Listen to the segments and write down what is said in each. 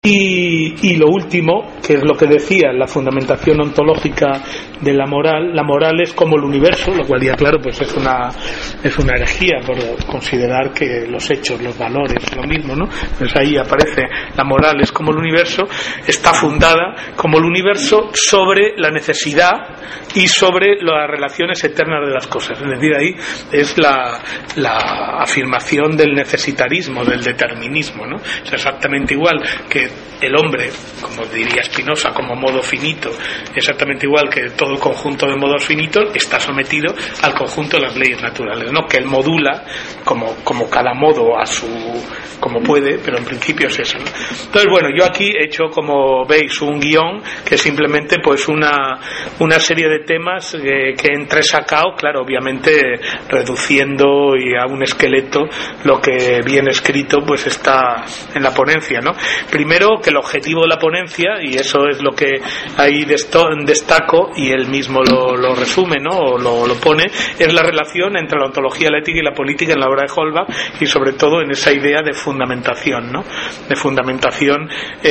Y lo último, que es lo que decía, la fundamentación ontológica de la moral es como el universo, lo cual ya claro pues es una herejía por considerar que los hechos, los valores, lo mismo, ¿no? Pues ahí aparece la moral es como el universo, está fundada como el universo sobre la necesidad y sobre las relaciones eternas de las cosas. Es decir, ahí es la afirmación del necesitarismo, del determinismo, ¿no? Es exactamente igual que el hombre, como diría Spinoza, como modo finito, exactamente igual que todo el conjunto de modos finitos, está sometido al conjunto de las leyes naturales, ¿no? Que él modula como cada modo como puede, pero en principio es eso, ¿no? Entonces, bueno, yo aquí he hecho, como veis, un guión que es simplemente pues una serie de temas que he entresacado, claro, obviamente reduciendo y a un esqueleto lo que bien escrito pues está en la ponencia, ¿no? Primero, que el objetivo de la ponencia, y eso es lo que ahí destaco, y él mismo lo resume, ¿no? O lo pone, es la relación entre la ontología, la ética y la política en la obra de Holbach, y sobre todo en esa idea de fundamentación, ¿no? De fundamentación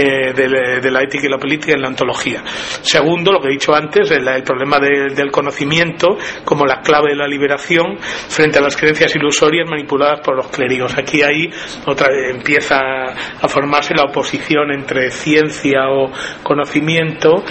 de la ética y la política en la ontología. Segundo, lo que he dicho antes, el problema del conocimiento como la clave de la liberación frente a las creencias ilusorias manipuladas por los clérigos. Aquí empieza a formarse la oposición entre ciencia o conocimiento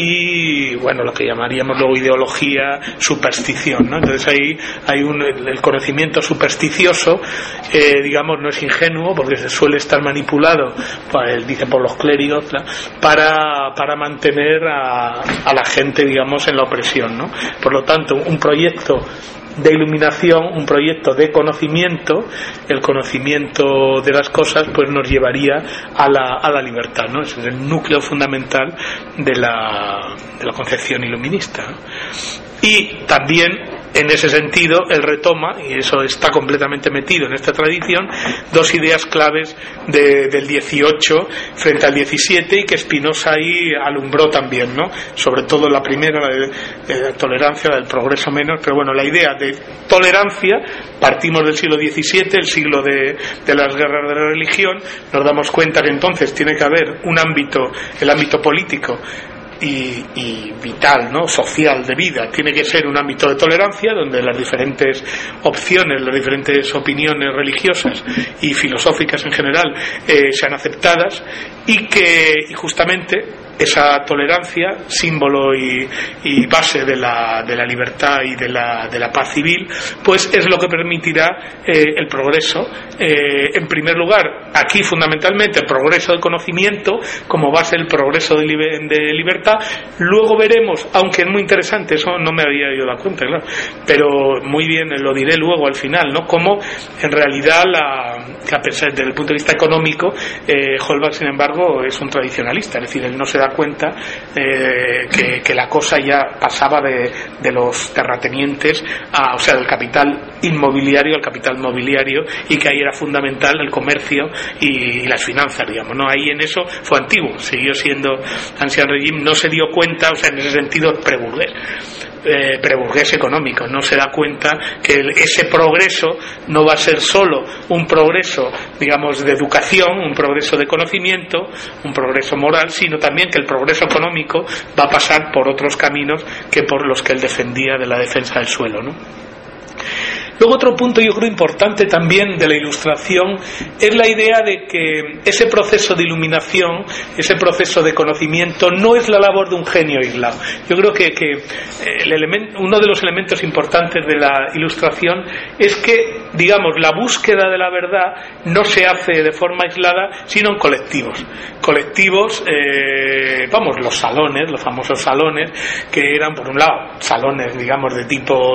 y, bueno, lo que llamaríamos luego ideología, superstición, ¿no? Entonces ahí hay el conocimiento supersticioso, digamos, no es ingenuo porque se suele estar manipulado, pues, dice, por los clérigos, ¿no? para mantener a la gente, digamos, en la opresión, ¿no? Por lo tanto, un proyecto de iluminación, un proyecto de conocimiento, el conocimiento de las cosas, pues nos llevaría a la libertad, ¿no? Ese es el núcleo fundamental de la concepción iluminista, ¿no? Y también en ese sentido él retoma, y eso está completamente metido en esta tradición, dos ideas claves del 18 frente al 17 y que Spinoza ahí alumbró también, ¿no? Sobre todo la primera, la de la tolerancia, del progreso menos, pero bueno, la idea de tolerancia, partimos del siglo XVII, el siglo de las guerras de la religión, nos damos cuenta que entonces tiene que haber un ámbito, el ámbito político y vital, ¿no? Social, de vida, tiene que ser un ámbito de tolerancia donde las diferentes opciones, las diferentes opiniones religiosas y filosóficas en general sean aceptadas y justamente esa tolerancia, símbolo y base de la libertad y de la paz civil, pues es lo que permitirá el progreso. En primer lugar, aquí fundamentalmente el progreso del conocimiento como base del progreso de libertad. Luego veremos, aunque es muy interesante, eso no me había yo dado cuenta, claro, pero muy bien, lo diré luego al final, ¿no? Cómo en realidad desde el punto de vista económico, Holbach, sin embargo, es un tradicionalista, es decir, él no se da cuenta que la cosa ya pasaba de los terratenientes o sea, del capital inmobiliario al capital mobiliario, y que ahí era fundamental el comercio y las finanzas, digamos, ¿no? Ahí en eso fue antiguo, siguió siendo ancien régime, no se dio cuenta, o sea, en ese sentido preburgués económico, no se da cuenta que ese progreso no va a ser solo un progreso, digamos, de educación, un progreso de conocimiento, un progreso moral, sino también que el progreso económico va a pasar por otros caminos que por los que él defendía de la defensa del suelo, ¿no? Luego otro punto yo creo importante también de la Ilustración es la idea de que ese proceso de iluminación, ese proceso de conocimiento no es la labor de un genio aislado. Yo creo que uno de los elementos importantes de la Ilustración es que, digamos, la búsqueda de la verdad no se hace de forma aislada, sino en colectivos, los salones, los famosos salones, que eran, por un lado, salones, digamos, de tipo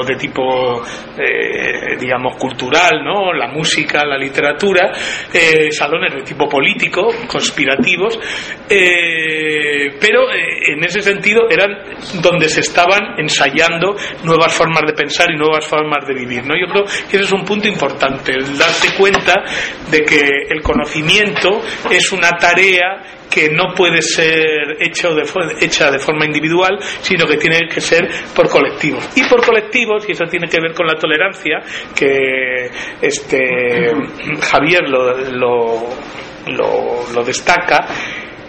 digamos cultural, ¿no? La música, la literatura, salones de tipo político, conspirativos, pero en ese sentido eran donde se estaban ensayando nuevas formas de pensar y nuevas formas de vivir, ¿no? Yo creo que ese es un punto importante, el darse cuenta de que el conocimiento es una tarea que no puede ser hecha de forma individual, sino que tiene que ser por colectivos. Y por colectivos, y eso tiene que ver con la tolerancia, que Javier lo destaca,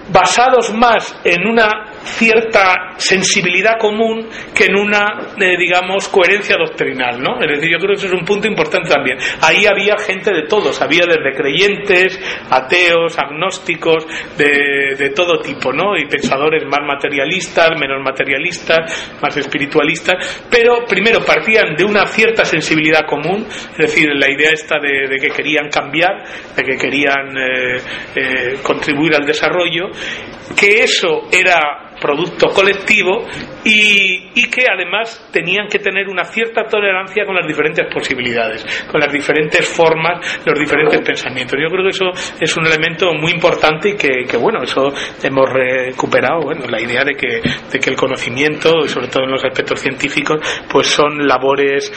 basados más en una cierta sensibilidad común que en una, digamos, coherencia doctrinal, ¿no? Es decir, yo creo que eso es un punto importante también. Ahí había gente de todos, había desde creyentes, ateos, agnósticos, de todo tipo, ¿no? Y pensadores más materialistas, menos materialistas, más espiritualistas, pero primero partían de una cierta sensibilidad común, es decir, la idea esta de que querían cambiar, de que querían contribuir al desarrollo, que eso era producto colectivo y que además tenían que tener una cierta tolerancia con las diferentes posibilidades, con las diferentes formas, los diferentes pensamientos. Yo creo que eso es un elemento muy importante y que bueno, eso hemos recuperado, bueno, la idea de que el conocimiento, y sobre todo en los aspectos científicos, pues son labores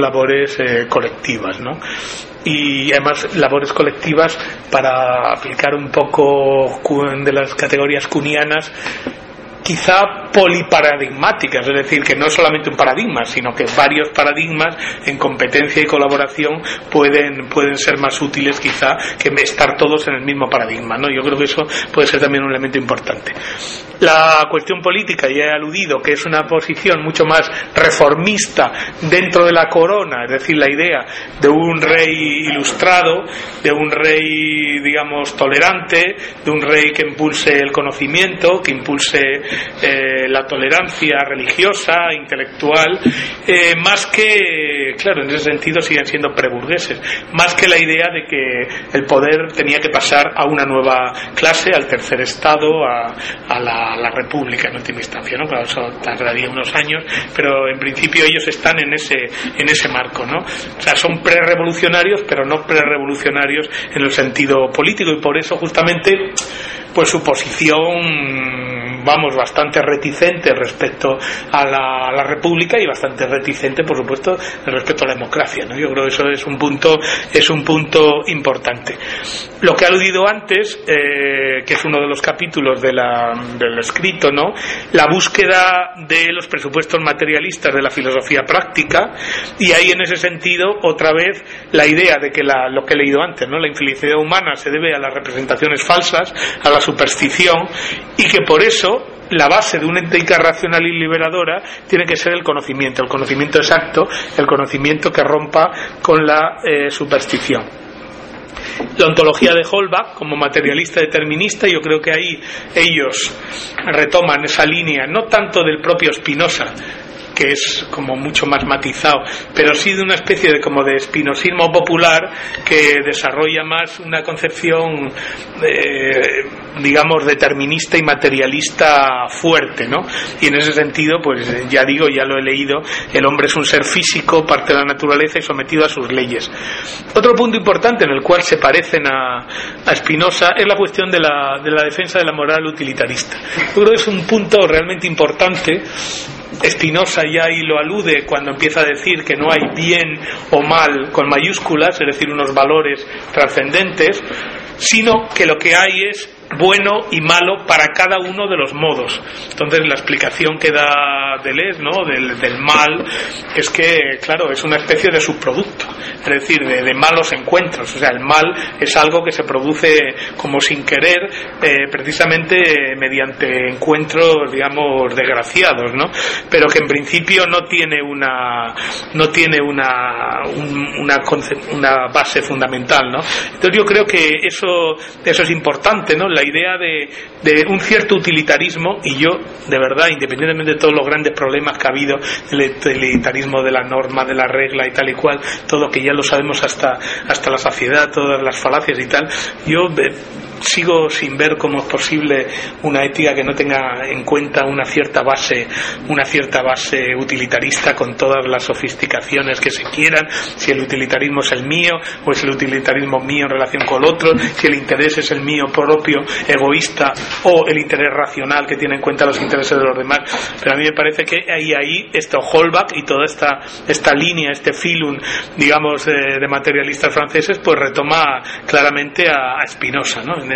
colectivas, ¿no? Y además labores colectivas, para aplicar un poco de las categorías kuhnianas, quizá poliparadigmáticas, es decir, que no es solamente un paradigma, sino que varios paradigmas en competencia y colaboración pueden ser más útiles quizá que estar todos en el mismo paradigma, ¿no? Yo creo que eso puede ser también un elemento importante. La cuestión política, ya he aludido que es una posición mucho más reformista dentro de la corona, es decir, la idea de un rey ilustrado, de un rey, digamos, tolerante, de un rey que impulse el conocimiento, que impulse la tolerancia religiosa, intelectual, más que, claro, en ese sentido siguen siendo preburgueses, más que la idea de que el poder tenía que pasar a una nueva clase, al tercer estado, a la república en última instancia, ¿no? Claro, eso tardaría unos años, pero en principio ellos están en ese marco, ¿no? O sea, son prerevolucionarios, pero no prerevolucionarios en el sentido político, y por eso justamente pues su posición, vamos, bastante reticente respecto a la república y bastante reticente, por supuesto, respecto a la democracia, ¿no? Yo creo que eso es un punto importante. Lo que he aludido antes, que es uno de los capítulos del escrito, ¿no? La búsqueda de los presupuestos materialistas de la filosofía práctica, y ahí en ese sentido otra vez la idea de que lo que he leído antes, ¿no? La infelicidad humana se debe a las representaciones falsas, a la superstición, y que por eso la base de una ética racional y liberadora tiene que ser el conocimiento exacto, el conocimiento que rompa con la superstición. La ontología de Holbach como materialista determinista, yo creo que ahí ellos retoman esa línea, no tanto del propio Spinoza, que es como mucho más matizado, pero sí de una especie de espinosismo popular que desarrolla más una concepción digamos determinista y materialista fuerte, ¿no? Y en ese sentido, pues ya digo, ya lo he leído, el hombre es un ser físico, parte de la naturaleza y sometido a sus leyes. Otro punto importante en el cual se parecen a Spinoza es la cuestión de la defensa de la moral utilitarista. Yo creo que es un punto realmente importante. Spinoza ya ahí lo alude cuando empieza a decir que no hay bien o mal con mayúsculas, es decir, unos valores trascendentes, sino que lo que hay es bueno y malo para cada uno de los modos. Entonces la explicación que da Deleuze, ¿no? del mal, es que, claro, es una especie de subproducto, es decir, de malos encuentros. O sea, el mal es algo que se produce como sin querer, precisamente mediante encuentros, digamos, desgraciados, ¿no? Pero que en principio no tiene una base fundamental, ¿no? Entonces yo creo que eso es importante, ¿no? La idea de un cierto utilitarismo, y yo, de verdad, independientemente de todos los grandes problemas que ha habido, el utilitarismo de la norma, de la regla y tal y cual, todo que ya lo sabemos hasta la saciedad, todas las falacias y tal, yo sigo sin ver cómo es posible una ética que no tenga en cuenta una cierta base utilitarista, con todas las sofisticaciones que se quieran, si el utilitarismo es el mío o es el utilitarismo mío en relación con el otro, si el interés es el mío propio, egoísta, o el interés racional que tiene en cuenta los intereses de los demás. Pero a mí me parece que ahí está Holbach y toda esta línea, este filum, digamos, de materialistas franceses, pues retoma claramente a Spinoza, ¿no? en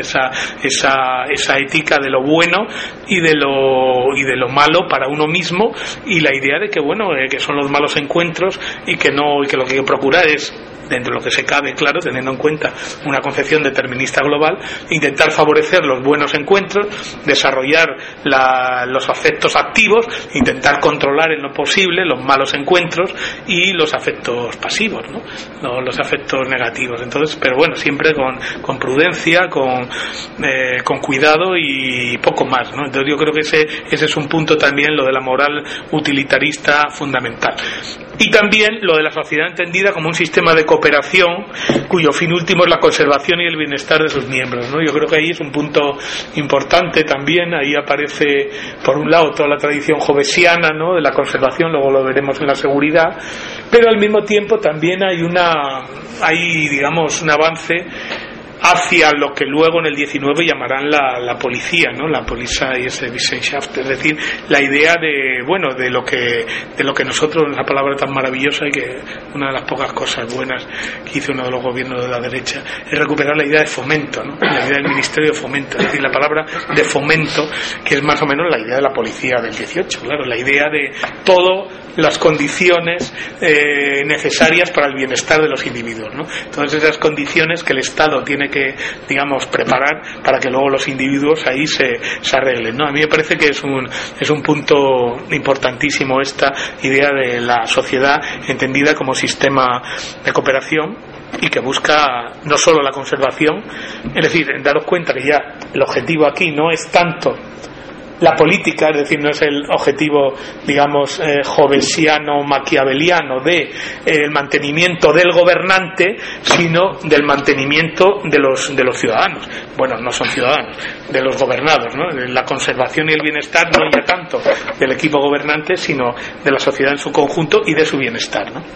esa ética de lo bueno y de lo malo para uno mismo, y la idea de que que son los malos encuentros y que lo que hay que procurar es, dentro de lo que se cabe, claro, teniendo en cuenta una concepción determinista global, intentar favorecer los buenos encuentros, desarrollar los afectos activos, intentar controlar en lo posible los malos encuentros y los afectos pasivos, ¿no? Los afectos negativos. Entonces, pero siempre con prudencia, con cuidado y poco más, ¿no? Entonces yo creo que ese es un punto también, lo de la moral utilitarista, fundamental. Y también lo de la sociedad entendida como un sistema de cooperación cuyo fin último es la conservación y el bienestar de sus miembros, ¿no? Yo creo que ahí es un punto importante también. Ahí aparece, por un lado, toda la tradición jovesiana, ¿no?, de la conservación, luego lo veremos en la seguridad, pero al mismo tiempo también hay digamos, un avance hacia lo que luego en el 19 llamarán la policía, ¿no? La Polizeiwissenschaft, es decir, la idea de lo que nosotros, esa palabra tan maravillosa, y que una de las pocas cosas buenas que hizo uno de los gobiernos de la derecha es recuperar la idea de fomento, ¿no? La idea del Ministerio de Fomento, es decir, la palabra de fomento, que es más o menos la idea de la policía del 18, claro, la idea de todas las condiciones necesarias para el bienestar de los individuos, ¿no? Todas esas condiciones que el Estado tiene que, digamos, preparar para que luego los individuos ahí se arreglen, ¿no? A mí me parece que es un punto importantísimo esta idea de la sociedad entendida como sistema de cooperación y que busca no solo la conservación, es decir, daros cuenta que ya el objetivo aquí no es tanto la política, es decir, no es el objetivo, digamos, jovesiano, maquiaveliano de el mantenimiento del gobernante, sino del mantenimiento de los ciudadanos. Bueno, no son ciudadanos, de los gobernados, ¿no? La conservación y el bienestar no ya tanto del equipo gobernante, sino de la sociedad en su conjunto y de su bienestar, ¿no?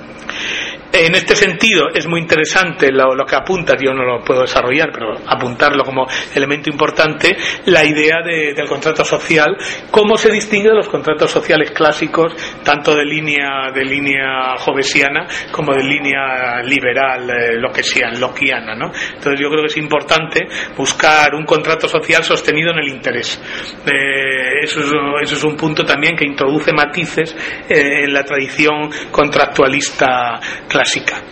En este sentido es muy interesante lo que apunta, yo no lo puedo desarrollar, pero apuntarlo como elemento importante, la idea del contrato social, cómo se distingue de los contratos sociales clásicos, tanto de línea jovesiana como de línea liberal, lockeana, ¿no? Entonces yo creo que es importante buscar un contrato social sostenido en el interés. Eso es un punto también que introduce matices en la tradición contractualista clásica.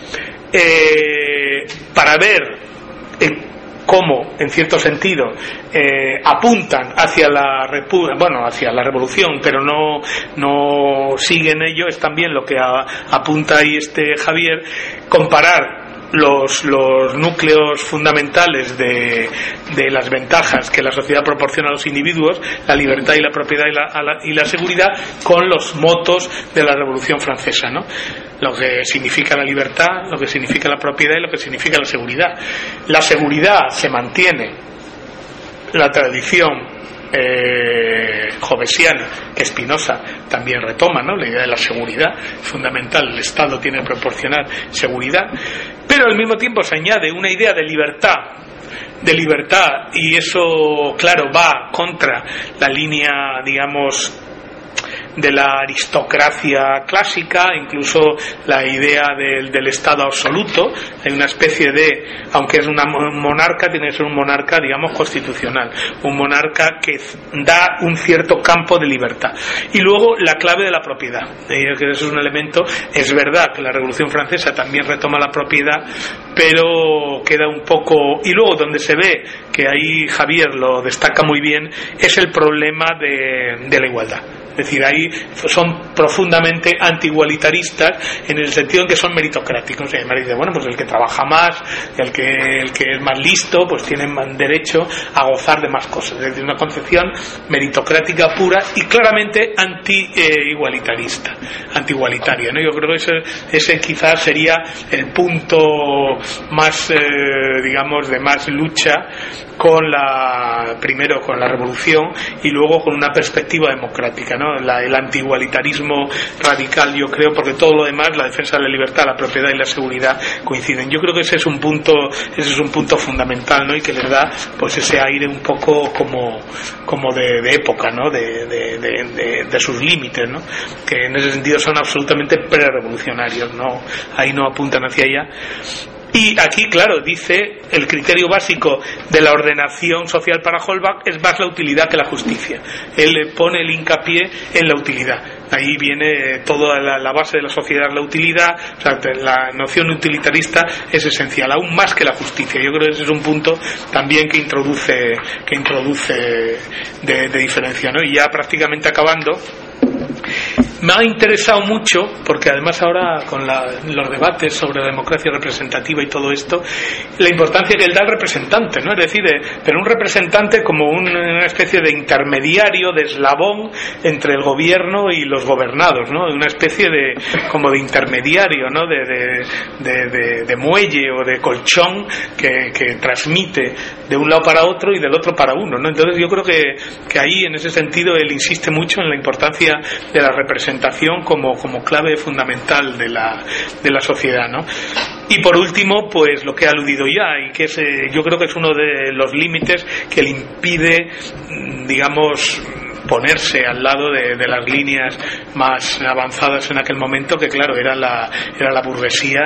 Para ver cómo, en cierto sentido, apuntan hacia la revolución, pero no siguen ello, es también lo que apunta ahí Javier, comparar los núcleos fundamentales de las ventajas que la sociedad proporciona a los individuos, la libertad y la propiedad y la seguridad, con los motos de la Revolución Francesa, ¿no? Lo que significa la libertad, lo que significa la propiedad y lo que significa la seguridad. La seguridad se mantiene, la tradición jovesiana, que Spinoza también retoma, ¿no? La idea de la seguridad fundamental, el Estado tiene que proporcionar seguridad, pero al mismo tiempo se añade una idea de libertad, y eso, claro, va contra la línea, digamos, de la aristocracia clásica, incluso la idea del Estado absoluto. Hay una especie de, aunque es un monarca, tiene que ser un monarca, digamos, constitucional, un monarca que da un cierto campo de libertad. Y luego la clave de la propiedad, que eso es un elemento. Es verdad que la Revolución Francesa también retoma la propiedad, pero queda un poco. Y luego donde se ve, que ahí Javier lo destaca muy bien, es el problema de la igualdad. Es decir, ahí son profundamente anti-igualitaristas, en el sentido en que son meritocráticos. Y además dice, bueno, pues el que trabaja más, el que es más listo, pues tiene más derecho a gozar de más cosas. Es decir, una concepción meritocrática pura y claramente anti-igualitaria, ¿no? Yo creo que ese quizás sería el punto más, digamos, de más lucha primero con la revolución y luego con una perspectiva democrática, ¿no? El anti-igualitarismo radical, yo creo, porque todo lo demás, la defensa de la libertad, la propiedad y la seguridad, coinciden. Yo creo que ese es un punto fundamental, ¿no? Y que les da, pues, ese aire un poco como de época, ¿no? De sus límites, ¿no? Que en ese sentido son absolutamente pre-revolucionarios, ¿no? Ahí no apuntan hacia allá. Y aquí, claro, dice el criterio básico de la ordenación social para Holbach es más la utilidad que la justicia. Él le pone el hincapié en la utilidad. Ahí viene toda la base de la sociedad, la utilidad. O sea, la noción utilitarista es esencial, aún más que la justicia. Yo creo que ese es un punto también que introduce de diferencia, ¿no? Y ya prácticamente acabando, me ha interesado mucho, porque además ahora con los debates sobre la democracia representativa y todo esto, la importancia que él da al representante, ¿no? Es decir, pero un representante como una especie de intermediario, de eslabón entre el gobierno y los gobernados, ¿no? Una especie como de intermediario, ¿no? De muelle o de colchón que transmite de un lado para otro y del otro para uno, ¿no? Entonces yo creo que ahí, en ese sentido, él insiste mucho en la importancia de la representación como clave fundamental de la sociedad, ¿no? Y por último, pues lo que he aludido ya, y que yo creo que es uno de los límites que le impide, digamos, ponerse al lado de las líneas más avanzadas en aquel momento, que claro, era la burguesía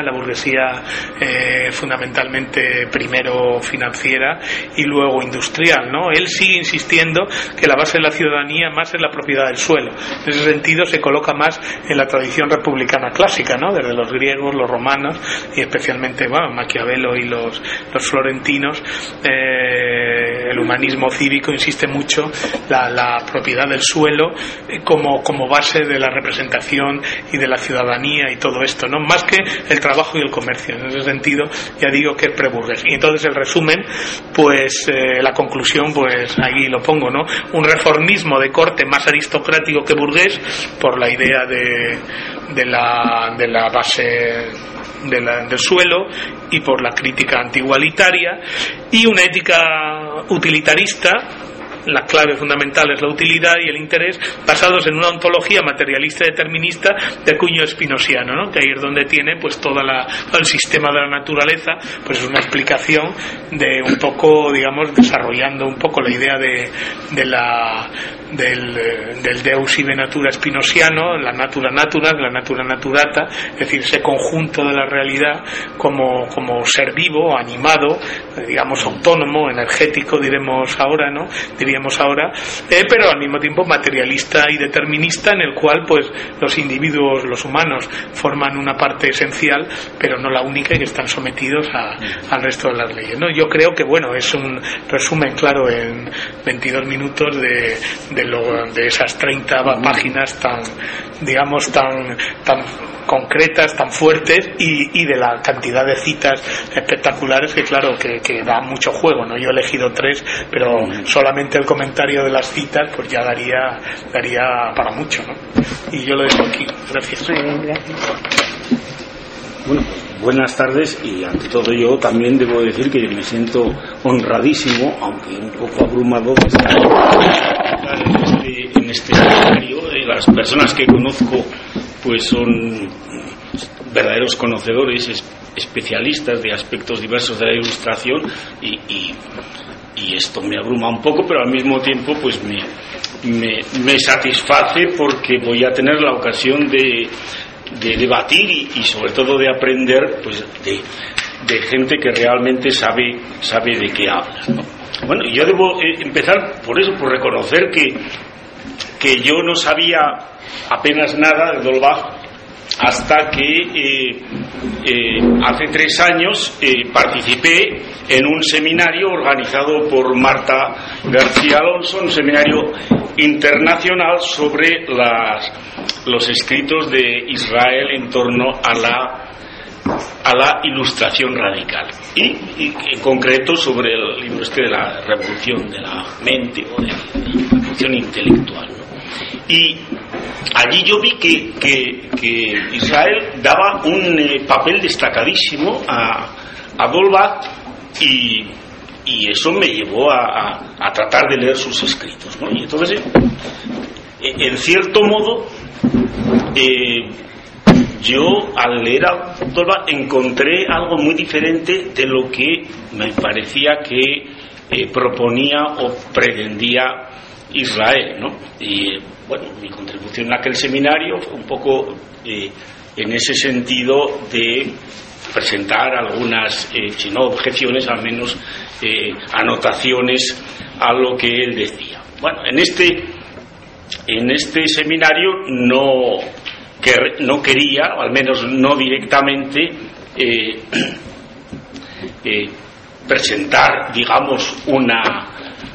fundamentalmente primero financiera y luego industrial, ¿no? Él sigue insistiendo que la base de la ciudadanía más es la propiedad del suelo. En ese sentido se coloca más en la tradición republicana clásica, ¿no? Desde los griegos, los romanos y especialmente, bueno, Maquiavelo y los florentinos. El humanismo cívico insiste mucho la propiedad del suelo como base de la representación y de la ciudadanía y todo esto, ¿no? Más que el trabajo y el comercio. En ese sentido, ya digo que es preburgués. Y entonces el resumen, pues la conclusión, pues ahí lo pongo, ¿no? Un reformismo de corte más aristocrático que burgués, por la idea de la base del suelo y por la crítica antigualitaria, y una ética utilitarista. La clave fundamental es la utilidad y el interés, basados en una ontología materialista y determinista de cuño spinosiano, ¿no? Que ahí es donde tiene pues todo el sistema de la naturaleza, pues es una explicación de un poco, digamos, desarrollando un poco la idea del Deus ibe natura spinosiano, la natura natural, la natura naturata, es decir, ese conjunto de la realidad como ser vivo, animado, digamos autónomo, energético, diríamos ahora, pero al mismo tiempo materialista y determinista, en el cual pues los individuos, los humanos, forman una parte esencial, pero no la única, y que están sometidos al resto de las leyes, ¿no? Yo creo que, bueno, es un resumen claro en 22 minutos de esas 30 páginas tan concretas, tan fuertes, y de la cantidad de citas espectaculares que, claro, que da mucho juego, ¿no? Yo he elegido 3, pero solamente el comentario de las citas pues ya daría para mucho, ¿no? Y yo lo dejo aquí. Gracias. Muy bien, gracias. Bueno, buenas tardes, y ante todo yo también debo decir que me siento honradísimo, aunque un poco abrumado, de estar en este escenario. Las personas que conozco pues son verdaderos conocedores, especialistas de aspectos diversos de la ilustración, y esto me abruma un poco, pero al mismo tiempo pues me satisface, porque voy a tener la ocasión de debatir y sobre todo de aprender pues de gente que realmente sabe de qué habla, ¿no? Bueno, yo debo empezar por reconocer que yo no sabía apenas nada de d'Holbach hasta que hace 3 años participé en un seminario organizado por Marta García Alonso, un seminario internacional sobre los escritos de Israel en torno a la ilustración radical, y en concreto sobre el libro de la revolución de la mente, o de la revolución intelectual, ¿no? Y allí yo vi que Israel daba un papel destacadísimo a d'Holbach, y eso me llevó a tratar de leer sus escritos, ¿no? Y entonces, en cierto modo, yo al leer a d'Holbach encontré algo muy diferente de lo que me parecía que proponía o pretendía Israel, ¿no? Y bueno, mi contribución en aquel seminario fue un poco en ese sentido de presentar algunas, si no objeciones, al menos anotaciones a lo que él decía. Bueno, en este seminario no quería, o al menos no directamente, presentar, digamos, una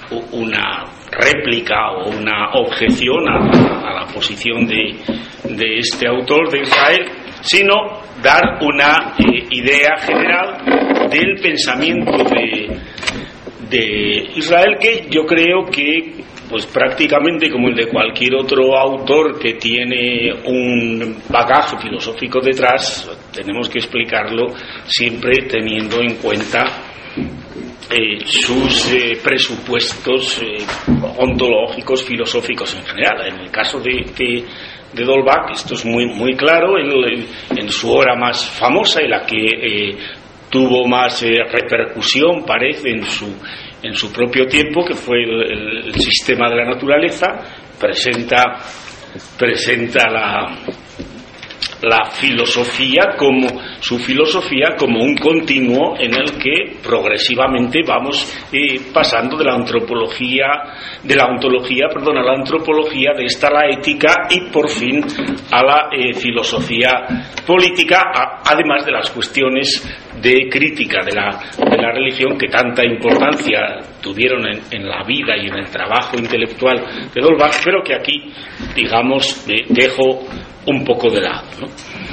réplica o una objeción a la posición de este autor de Israel, sino dar una idea general del pensamiento de Israel, que yo creo que, pues prácticamente como el de cualquier otro autor que tiene un bagaje filosófico detrás, tenemos que explicarlo siempre teniendo en cuenta sus presupuestos ontológicos, filosóficos en general. En el caso de d'Holbach esto es muy claro. En su obra más famosa y la que tuvo más repercusión, parece, en su propio tiempo, que fue el sistema de la naturaleza, presenta la filosofía su filosofía como un continuo en el que progresivamente vamos pasando de la ontología a la antropología, de esta a la ética y por fin a la filosofía política, además de las cuestiones de crítica de la religión que tanta importancia tuvieron en la vida y en el trabajo intelectual de d'Holbach, pero que aquí, digamos, dejo un poco de lado, ¿no?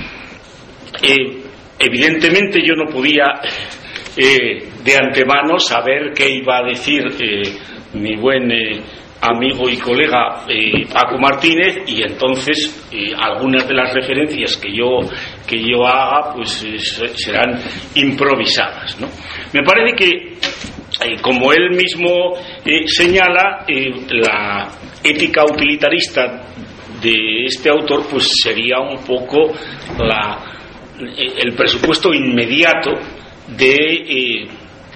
Evidentemente yo no podía de antemano saber qué iba a decir mi buen amigo y colega Paco Martínez, y entonces algunas de las referencias que yo haga pues serán improvisadas, ¿no? Me parece que, como él mismo señala, la ética utilitarista de este autor pues sería un poco el presupuesto inmediato de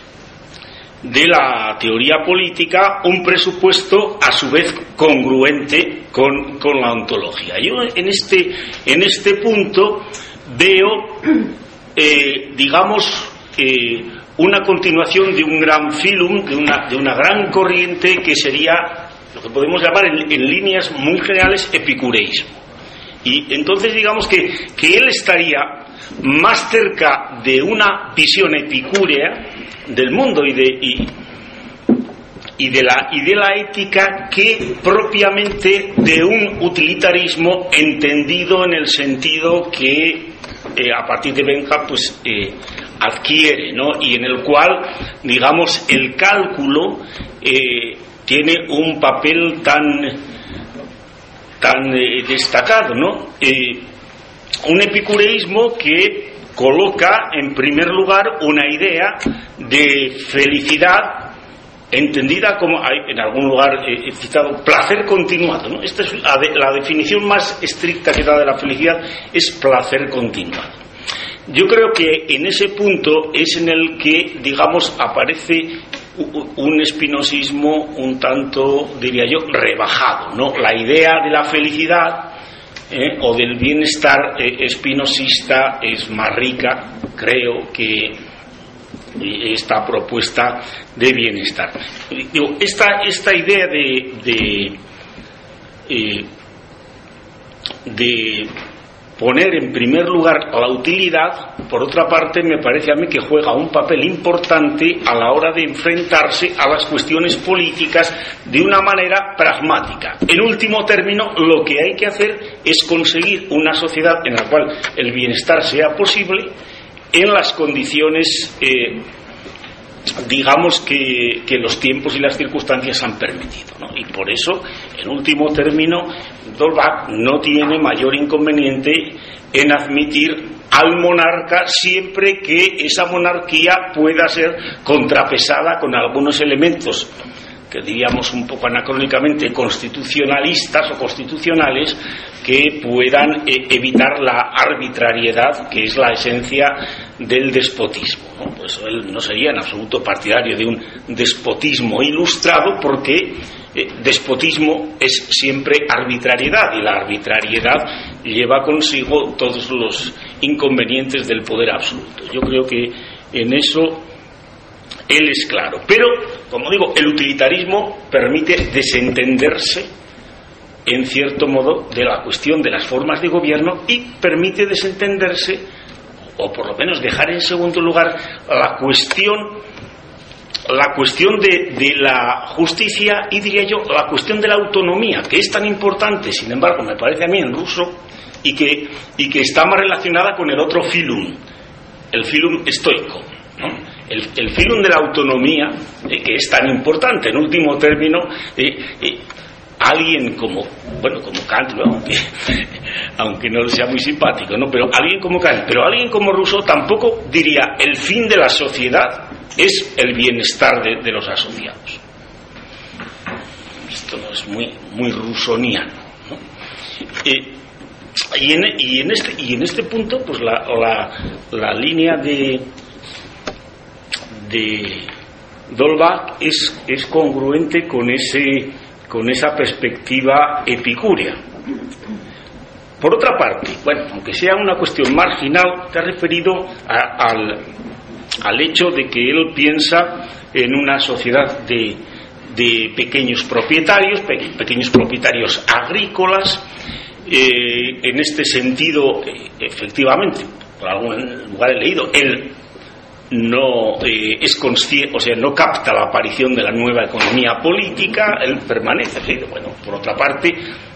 la teoría política, un presupuesto a su vez congruente con la ontología. Yo en este punto veo digamos una continuación de un gran filum, de una gran corriente que sería lo que podemos llamar en líneas muy generales epicureísmo. Y entonces digamos que él estaría más cerca de una visión epicúrea del mundo y de la ética que propiamente de un utilitarismo entendido en el sentido que a partir de Bentham pues adquiere, ¿no? Y en el cual, digamos, el cálculo tiene un papel tan destacado, ¿no? Un epicureísmo que coloca en primer lugar una idea de felicidad entendida como, en algún lugar he citado, placer continuado, ¿no? Esta es la definición más estricta que da de la felicidad, es placer continuado. Yo creo que en ese punto es en el que, digamos, aparece un espinosismo un tanto, diría yo, rebajado, ¿no? La idea de la felicidad o del bienestar espinosista es más rica, creo, que esta propuesta de bienestar. Digo, esta idea de poner en primer lugar la utilidad, por otra parte, me parece a mí que juega un papel importante a la hora de enfrentarse a las cuestiones políticas de una manera pragmática. En último término, lo que hay que hacer es conseguir una sociedad en la cual el bienestar sea posible en las condiciones digamos que los tiempos y las circunstancias han permitido, ¿no? Y por eso, en último término, d'Holbach no tiene mayor inconveniente en admitir al monarca siempre que esa monarquía pueda ser contrapesada con algunos elementos que diríamos un poco anacrónicamente constitucionalistas o constitucionales, que puedan evitar la arbitrariedad, que es la esencia del despotismo, ¿no? Pues él no sería en absoluto partidario de un despotismo ilustrado, porque despotismo es siempre arbitrariedad, y la arbitrariedad lleva consigo todos los inconvenientes del poder absoluto. Yo creo que en eso él es claro. Pero, como digo, el utilitarismo permite desentenderse, en cierto modo, de la cuestión de las formas de gobierno y permite desentenderse, o por lo menos dejar en segundo lugar, la cuestión de la justicia y, diría yo, la cuestión de la autonomía, que es tan importante, sin embargo, me parece a mí en Rousseau, y que está más relacionada con el otro filum, el filum estoico, ¿no? El filum de la autonomía, que es tan importante, en último término, alguien como Kant, ¿no? aunque no sea muy simpático, ¿no? Pero alguien como Kant, pero alguien como Rousseau tampoco diría el fin de la sociedad es el bienestar de los asociados. Esto no es muy rousseauiano, ¿no? Y en este punto, pues la línea de d'Holbach es congruente con esa perspectiva epicúrea. Por otra parte, bueno, aunque sea una cuestión marginal, te ha referido al hecho de que él piensa en una sociedad de pequeños propietarios agrícolas. En este sentido, efectivamente, por algún lugar he leído, él no es consciente, o sea, no capta la aparición de la nueva economía política, él permanece. Bueno, por otra parte,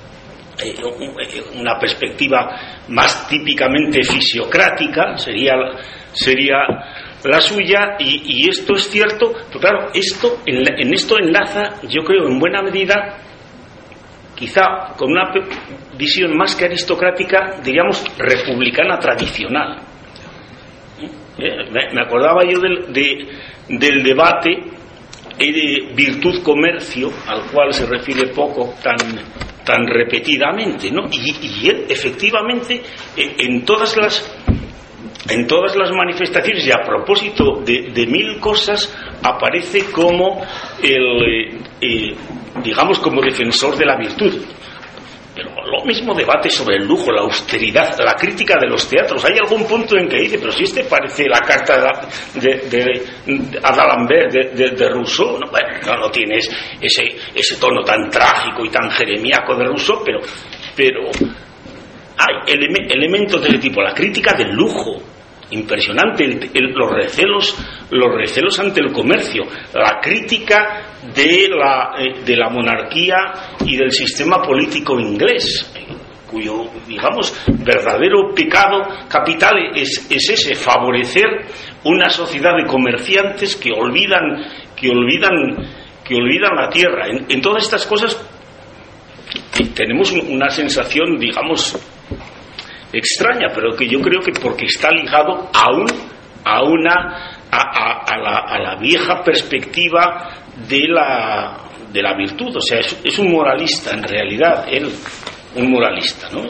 una perspectiva más típicamente fisiocrática sería la suya, y esto es cierto, pero claro, en esto enlaza, yo creo, en buena medida, quizá con una visión más que aristocrática, diríamos, republicana tradicional. Me acordaba yo del debate de virtud-comercio, al cual se refiere poco, tan repetidamente, ¿no? Y él, efectivamente, en todas las manifestaciones, y a propósito de mil cosas, aparece como digamos, como defensor de la virtud. Pero lo mismo debate sobre el lujo, la austeridad, la crítica de los teatros. Hay algún punto en que dice, pero si parece la carta de D'Alembert de Rousseau, no, bueno, no tienes ese tono tan trágico y tan jeremíaco de Rousseau, pero hay elementos de ese tipo, la crítica del lujo, impresionante, los recelos ante el comercio, la crítica de la monarquía y del sistema político inglés, cuyo, digamos, verdadero pecado capital es ese, favorecer una sociedad de comerciantes que olvidan la tierra. En todas estas cosas tenemos una sensación, digamos, extraña, pero que yo creo que porque está ligado a la vieja perspectiva de la virtud. O sea, es un moralista, en realidad, él, un moralista, ¿no?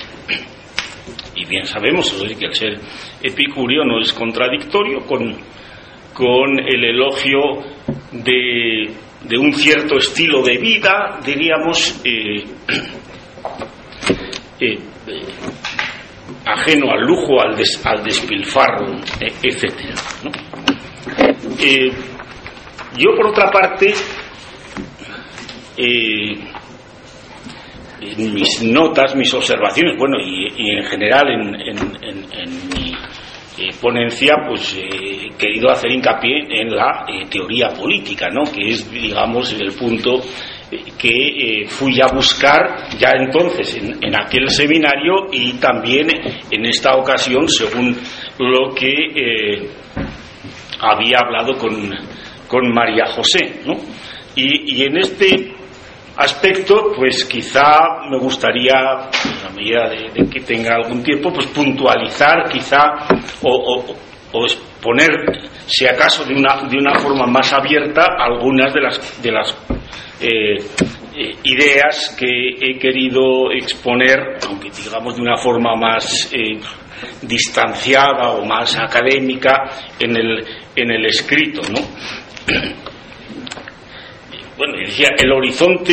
Y bien sabemos que el ser epicúreo no es contradictorio con el elogio de un cierto estilo de vida, diríamos, ajeno al lujo, al despilfarro, etcétera, ¿no? Yo, por otra parte, en mis notas, mis observaciones, bueno, y en general en mi ponencia, pues he querido hacer hincapié en la teoría política, ¿no? Que es, digamos, el punto que fui a buscar ya entonces en aquel seminario, y también en esta ocasión, según lo que había hablado con María José, ¿no? Y en este aspecto, pues quizá me gustaría, en la medida de que tenga algún tiempo, pues puntualizar quizá o exponer, si acaso de una forma más abierta, algunas de las ideas que he querido exponer, aunque digamos de una forma más distanciada o más académica en el escrito, ¿no? bueno, decía, el horizonte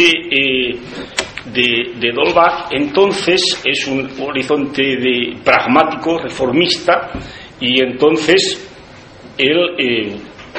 de d'Holbach entonces es un horizonte pragmático, reformista, y entonces él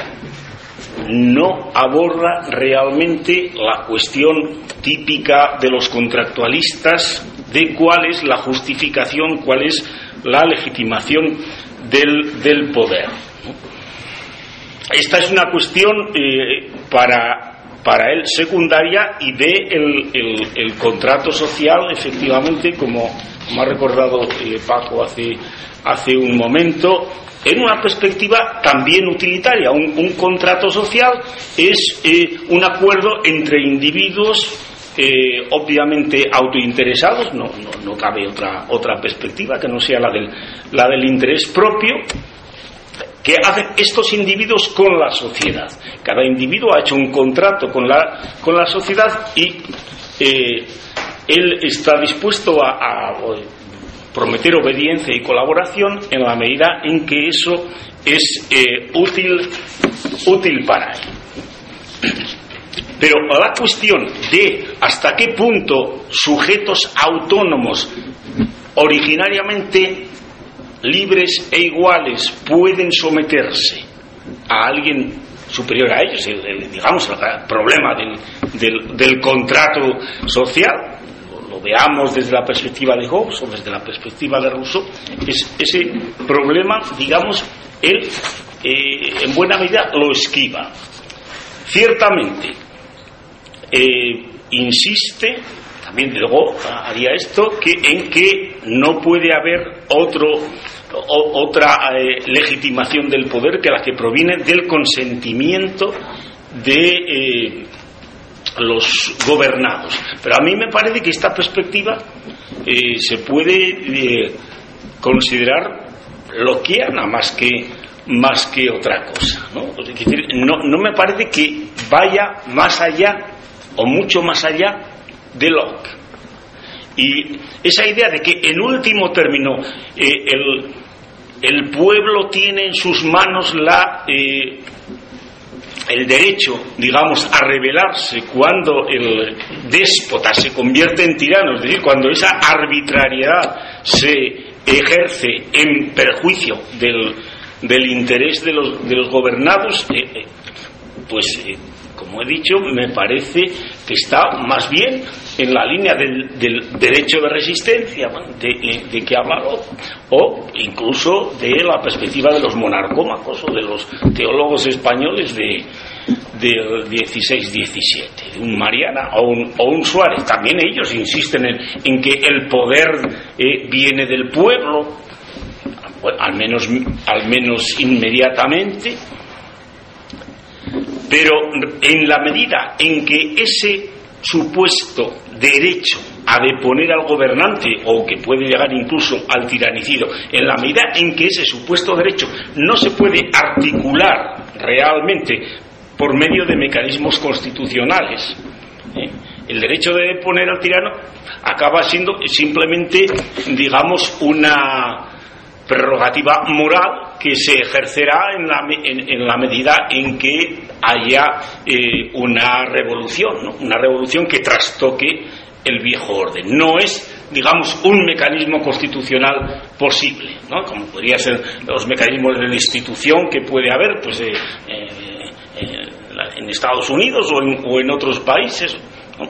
no aborda realmente la cuestión típica de los contractualistas de cuál es la justificación, cuál es la legitimación del poder. Esta es una cuestión para él secundaria, y ve el contrato social, efectivamente, como ha recordado Paco hace un momento, en una perspectiva también utilitaria. Un contrato social es un acuerdo entre individuos obviamente autointeresados, no cabe otra perspectiva que no sea la del interés propio, que hacen estos individuos con la sociedad. Cada individuo ha hecho un contrato con la sociedad, y él está dispuesto a prometer obediencia y colaboración en la medida en que eso es útil para él. Pero la cuestión de hasta qué punto sujetos autónomos originariamente libres e iguales pueden someterse a alguien superior a ellos, digamos, el problema del contrato social, lo veamos desde la perspectiva de Hobbes o desde la perspectiva de Rousseau, ese problema, digamos, él en buena medida lo esquiva. Ciertamente insiste, también luego haría esto, en que no puede haber otra legitimación del poder que la que proviene del consentimiento de los gobernados. Pero a mí me parece que esta perspectiva se puede considerar lockeana más que otra cosa, ¿no? Es decir, no me parece que vaya más allá o mucho más allá de Locke. Y esa idea de que en último término el pueblo tiene en sus manos el derecho, digamos, a rebelarse cuando el déspota se convierte en tirano, es decir, cuando esa arbitrariedad se ejerce en perjuicio del interés de los gobernados, como he dicho, me parece que está más bien en la línea del derecho de resistencia, de que habla Locke, o incluso de la perspectiva de los monarcómacos o de los teólogos españoles del 16-17, de un Mariana o un Suárez. También ellos insisten en que el poder viene del pueblo, al menos inmediatamente. Pero en la medida en que ese supuesto derecho a deponer al gobernante, o que puede llegar incluso al tiranicidio, en la medida en que ese supuesto derecho no se puede articular realmente por medio de mecanismos constitucionales, el derecho de deponer al tirano acaba siendo simplemente, digamos, una prerrogativa moral que se ejercerá en la medida en que haya una revolución, ¿no? Una revolución que trastoque el viejo orden. No es, digamos, un mecanismo constitucional posible, ¿no? Como podría ser los mecanismos de destitución que puede haber, pues, en Estados Unidos o en otros países, ¿no?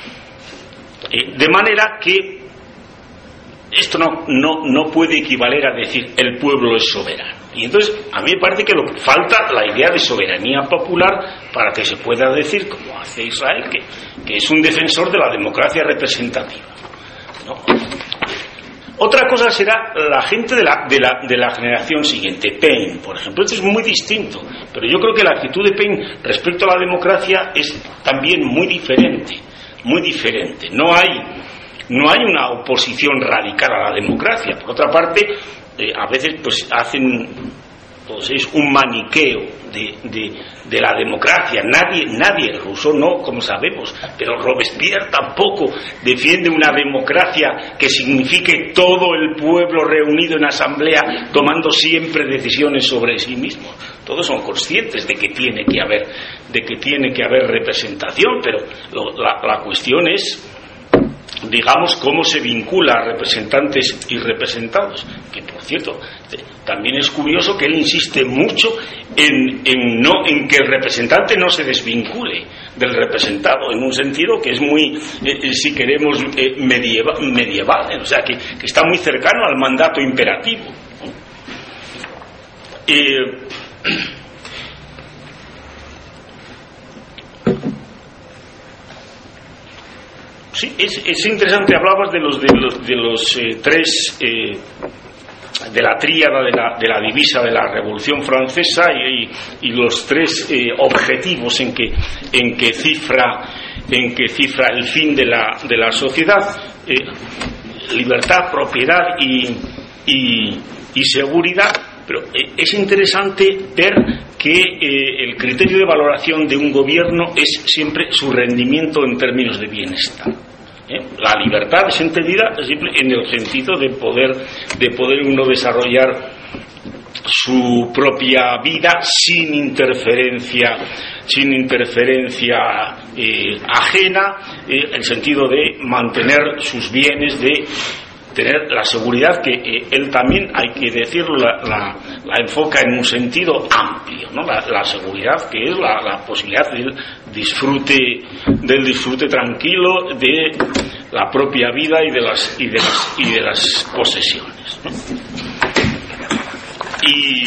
De manera que esto no puede equivaler a decir el pueblo es soberano. Y entonces a mí me parece que falta la idea de soberanía popular para que se pueda decir, como hace Israel, que es un defensor de la democracia representativa, ¿no? Otra cosa será la gente de la generación siguiente, Paine, por ejemplo. Esto es muy distinto, pero yo creo que la actitud de Paine respecto a la democracia es también muy diferente, muy diferente. No hay una oposición radical a la democracia. Por otra parte, a veces pues es un maniqueo de la democracia. Nadie, Rousseau no, como sabemos, pero Robespierre tampoco defiende una democracia que signifique todo el pueblo reunido en asamblea tomando siempre decisiones sobre sí mismo. todos son conscientes de que tiene que haber representación, pero la cuestión es, digamos, cómo se vincula a representantes y representados, que por cierto también es curioso que él insiste mucho en que el representante no se desvincule del representado, en un sentido que es muy, si queremos, medieval, o sea, que está muy cercano al mandato imperativo. Sí, es interesante. Hablabas de los tres, de la tríada de la divisa de la Revolución Francesa y los tres objetivos en que cifra el fin de la sociedad: libertad, propiedad y seguridad. Pero es interesante ver que el criterio de valoración de un gobierno es siempre su rendimiento en términos de bienestar. La libertad es entendida siempre en el sentido de poder uno desarrollar su propia vida sin interferencia ajena, en el sentido de mantener sus bienes, de tener la seguridad que él también, hay que decirlo, la enfoca en un sentido amplio, ¿no? La seguridad, que es la posibilidad del disfrute tranquilo de la propia vida y de las posesiones, ¿no? Y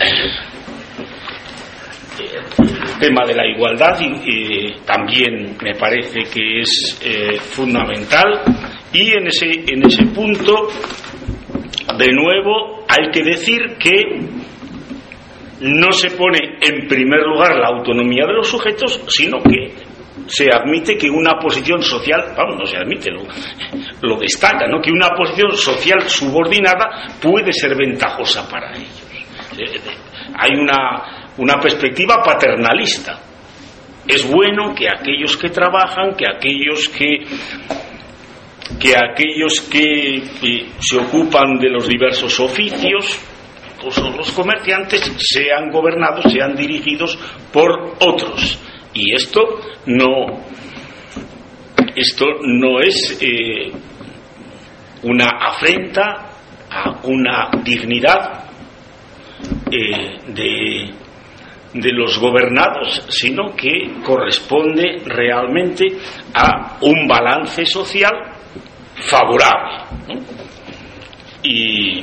el tema de la igualdad también me parece que es fundamental. Y en ese punto, de nuevo, hay que decir que no se pone en primer lugar la autonomía de los sujetos, sino que se admite que una posición social, no se admite, lo destaca, ¿no?, que una posición social subordinada puede ser ventajosa para ellos. Hay una perspectiva paternalista. Es bueno que aquellos que trabajan, que aquellos que se ocupan de los diversos oficios, pues los comerciantes, sean gobernados, sean dirigidos por otros. Y esto no es una afrenta a una dignidad de los gobernados, sino que corresponde realmente a un balance social favorable, ¿no? Y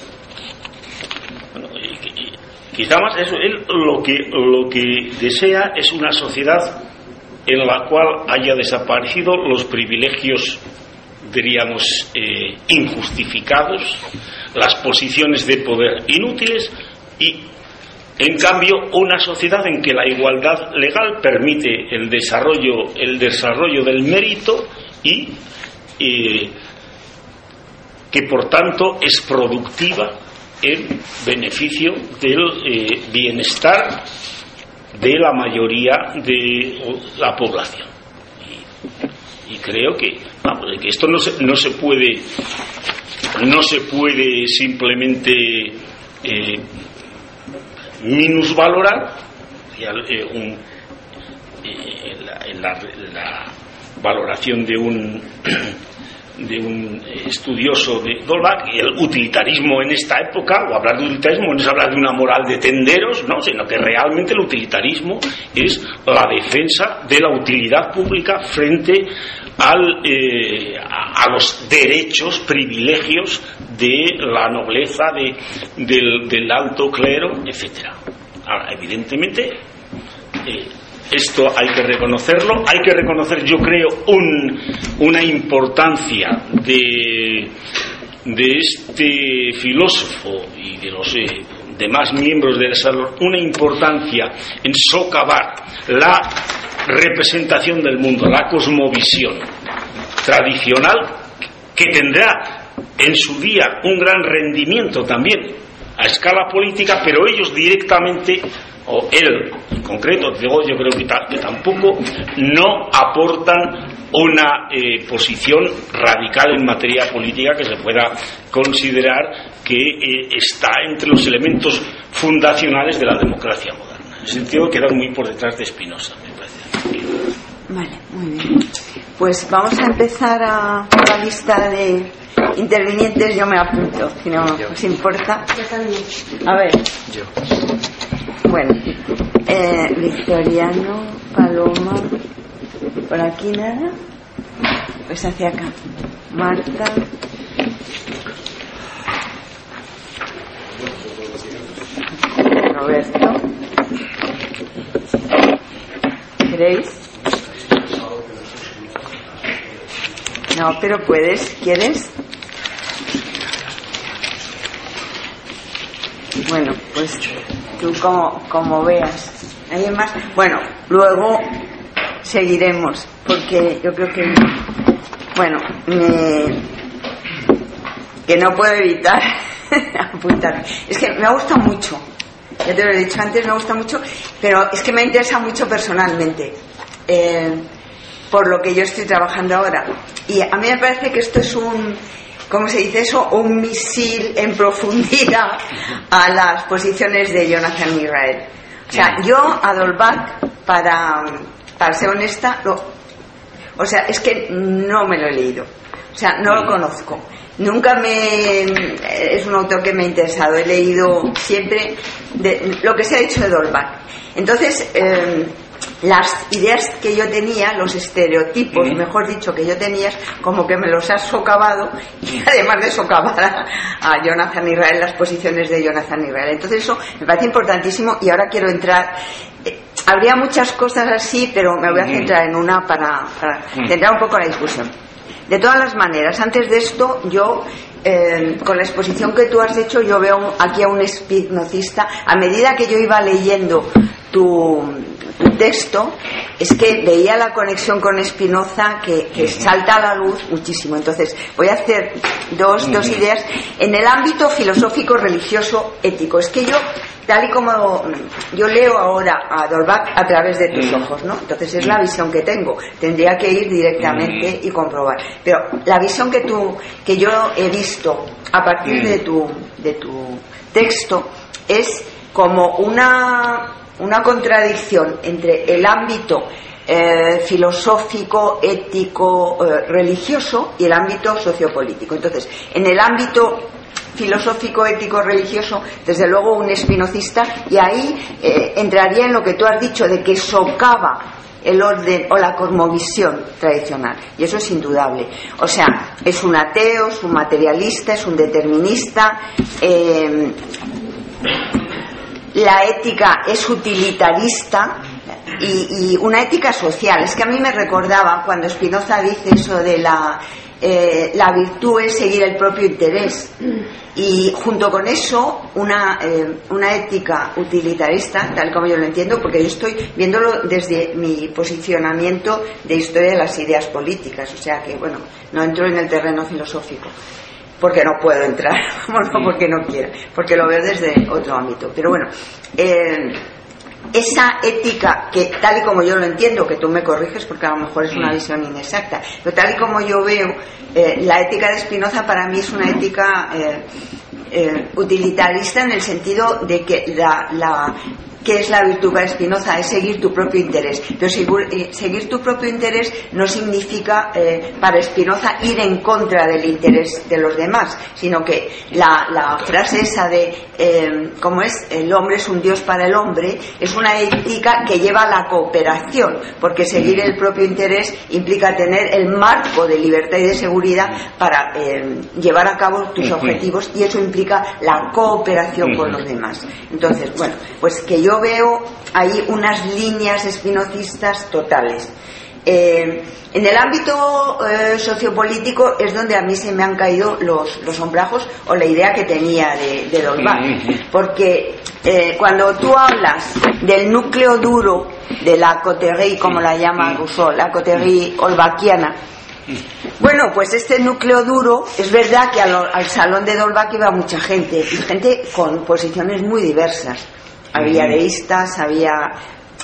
quizá más eso, él lo que desea es una sociedad en la cual haya desaparecido los privilegios, diríamos, injustificados, las posiciones de poder inútiles, y en cambio una sociedad en que la igualdad legal permite el desarrollo del mérito y que por tanto es productiva en beneficio del bienestar de la mayoría de la población. Y creo que esto no se puede simplemente minusvalorar. En la valoración de un estudioso de Dolbach, y el utilitarismo en esta época, o hablar de utilitarismo no es hablar de una moral de tenderos, no, sino que realmente el utilitarismo es la defensa de la utilidad pública frente a los derechos, privilegios de la nobleza, del alto clero, etcétera. Ahora, evidentemente, esto hay que reconocerlo, hay que reconocer, yo creo, una importancia de este filósofo y de los demás miembros del salón, una importancia en socavar la representación del mundo, la cosmovisión tradicional, que tendrá en su día un gran rendimiento también a escala política, pero ellos directamente, o él en concreto, digo, yo creo que tampoco no aportan una posición radical en materia política que se pueda considerar que está entre los elementos fundacionales de la democracia moderna. En ese sentido, quedar muy por detrás de Spinoza, me parece. Vale, muy bien. Pues vamos a empezar por la lista de intervinientes. Yo me apunto, si no os importa. Yo también. A ver. Yo. Bueno, Victoriano, Paloma, por aquí nada. Pues hacia acá. Marta. Roberto. ¿Queréis? No, pero puedes, ¿quieres? Bueno, pues tú como veas. ¿Alguien más? Bueno, luego seguiremos, porque yo creo que, bueno, que no puedo evitar apuntar. Es que me gusta mucho, ya te lo he dicho antes, me gusta mucho, pero es que me interesa mucho personalmente. Por lo que yo estoy trabajando ahora, y a mí me parece que esto es ¿cómo se dice eso? Un misil en profundidad a las posiciones de Jonathan Israel. O sea, yo a Dolbach, para ser honesta, es que no me lo he leído, o sea, no lo conozco, nunca es un autor que me ha interesado, he leído siempre lo que se ha dicho de Dolbach. Entonces, las ideas que yo tenía, los estereotipos, mejor dicho, que yo tenía, como que me los has socavado, y además de socavar a Jonathan Israel, las posiciones de Jonathan Israel. Entonces eso me parece importantísimo, y ahora quiero entrar. Habría muchas cosas así, pero me voy a centrar en una para centrar un poco la discusión. De todas las maneras, antes de esto, yo con la exposición que tú has hecho, yo veo aquí a un spinozista. A medida que yo iba leyendo tu texto, es que veía la conexión con Spinoza que salta a la luz muchísimo. Entonces voy a hacer dos ideas en el ámbito filosófico, religioso, ético. Es que yo, tal y como yo leo ahora a Dolbach a través de tus ojos, ¿no? Entonces es la visión que tengo. Tendría que ir directamente y comprobar. Pero la visión que yo he visto a partir de tu texto es como una contradicción entre el ámbito filosófico, ético, religioso y el ámbito sociopolítico. Entonces, en el ámbito filosófico, ético, religioso, desde luego un spinozista, y ahí entraría en lo que tú has dicho de que socava el orden o la cosmovisión tradicional, y eso es indudable. O sea, es un ateo, es un materialista, es un determinista. La ética es utilitarista y una ética social. Es que a mí me recordaba cuando Spinoza dice eso de la virtud es seguir el propio interés, y junto con eso una ética utilitarista, tal como yo lo entiendo, porque yo estoy viéndolo desde mi posicionamiento de historia de las ideas políticas, o sea que, bueno, no entro en el terreno filosófico porque no puedo entrar, no porque no quiera, porque lo veo desde otro ámbito. Pero bueno, esa ética que tal y como yo lo entiendo, que tú me corriges porque a lo mejor es una visión inexacta, pero tal y como yo veo la ética de Spinoza, para mí es una ética utilitarista, en el sentido de que ¿qué es la virtud para Spinoza? Es seguir tu propio interés. Pero seguir tu propio interés no significa para Spinoza ir en contra del interés de los demás, sino que la frase esa de ¿cómo es? El hombre es un Dios para el hombre, es una ética que lleva a la cooperación, porque seguir el propio interés implica tener el marco de libertad y de seguridad para llevar a cabo tus objetivos, y eso implica la cooperación con los demás. Entonces, bueno, pues que yo veo ahí unas líneas spinocistas totales. En el ámbito sociopolítico es donde a mí se me han caído los sombrajos, o la idea que tenía de Dolbach, porque cuando tú hablas del núcleo duro de la coterie, como la llama Rousseau, la coterie olbachiana, bueno, pues este núcleo duro, es verdad que al salón de Dolbach iba mucha gente, y gente con posiciones muy diversas. Había deístas, había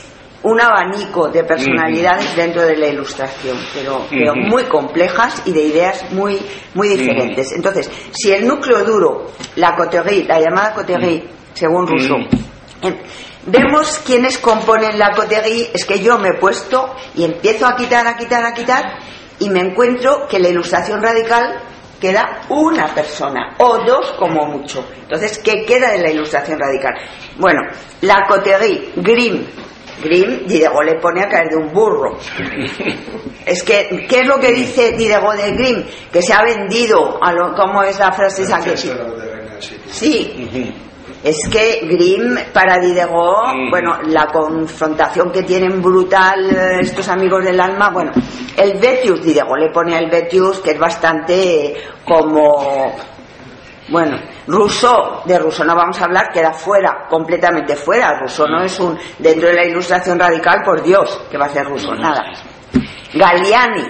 un abanico de personalidades dentro de la Ilustración, pero muy complejas y de ideas muy diferentes. Entonces, si el núcleo duro, la coterie, la llamada coterie, según Rousseau, vemos quiénes componen la coterie, es que yo me he puesto y empiezo a quitar y me encuentro que la Ilustración radical queda una persona o dos como mucho. Entonces, ¿qué queda de la Ilustración radical? Bueno, la coterie, Grimm, Diderot le pone a caer de un burro. Es que, ¿qué es lo que dice Diderot de Grimm? Que se ha vendido ¿cómo es la frase esa que sí? Es que Grimm, para Diderot, bueno, la confrontación que tienen brutal estos amigos del alma, bueno, el Helvétius, Diderot le pone a Helvétius, que es bastante como, bueno, Rousseau, de Rousseau no vamos a hablar, queda fuera, completamente fuera. Rousseau no es dentro de la Ilustración radical, por Dios, que va a hacer Rousseau, nada. Galliani,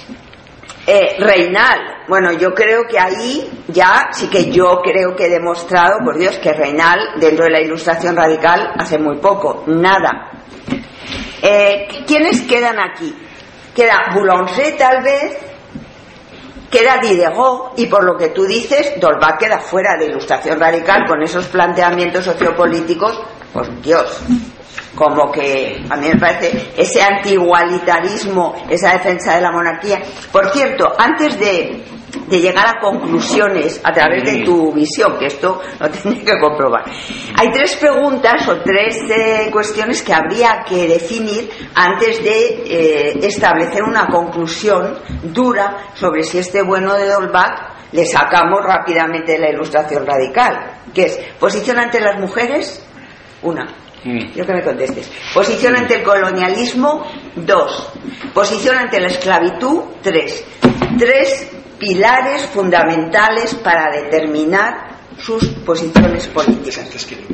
Reynal, bueno, yo creo que ahí ya sí que yo creo que he demostrado, por Dios, que Reynal dentro de la Ilustración radical hace muy poco, nada. ¿Quiénes quedan aquí? Queda Boulanger tal vez, queda Diderot, y por lo que tú dices, D'Holbach queda fuera de Ilustración radical con esos planteamientos sociopolíticos, por Dios. Como que a mí me parece ese anti-igualitarismo, esa defensa de la monarquía. Por cierto, antes de llegar a conclusiones a través de tu visión, que esto lo tendré que comprobar, hay tres preguntas o tres cuestiones que habría que definir antes de establecer una conclusión dura sobre si este bueno de D'Holbach le sacamos rápidamente de la Ilustración radical, que es posición ante las mujeres, una. Yo que me contestes. Posición ante el colonialismo, 2. Posición ante la esclavitud, 3. 3 pilares fundamentales para determinar sus posiciones políticas.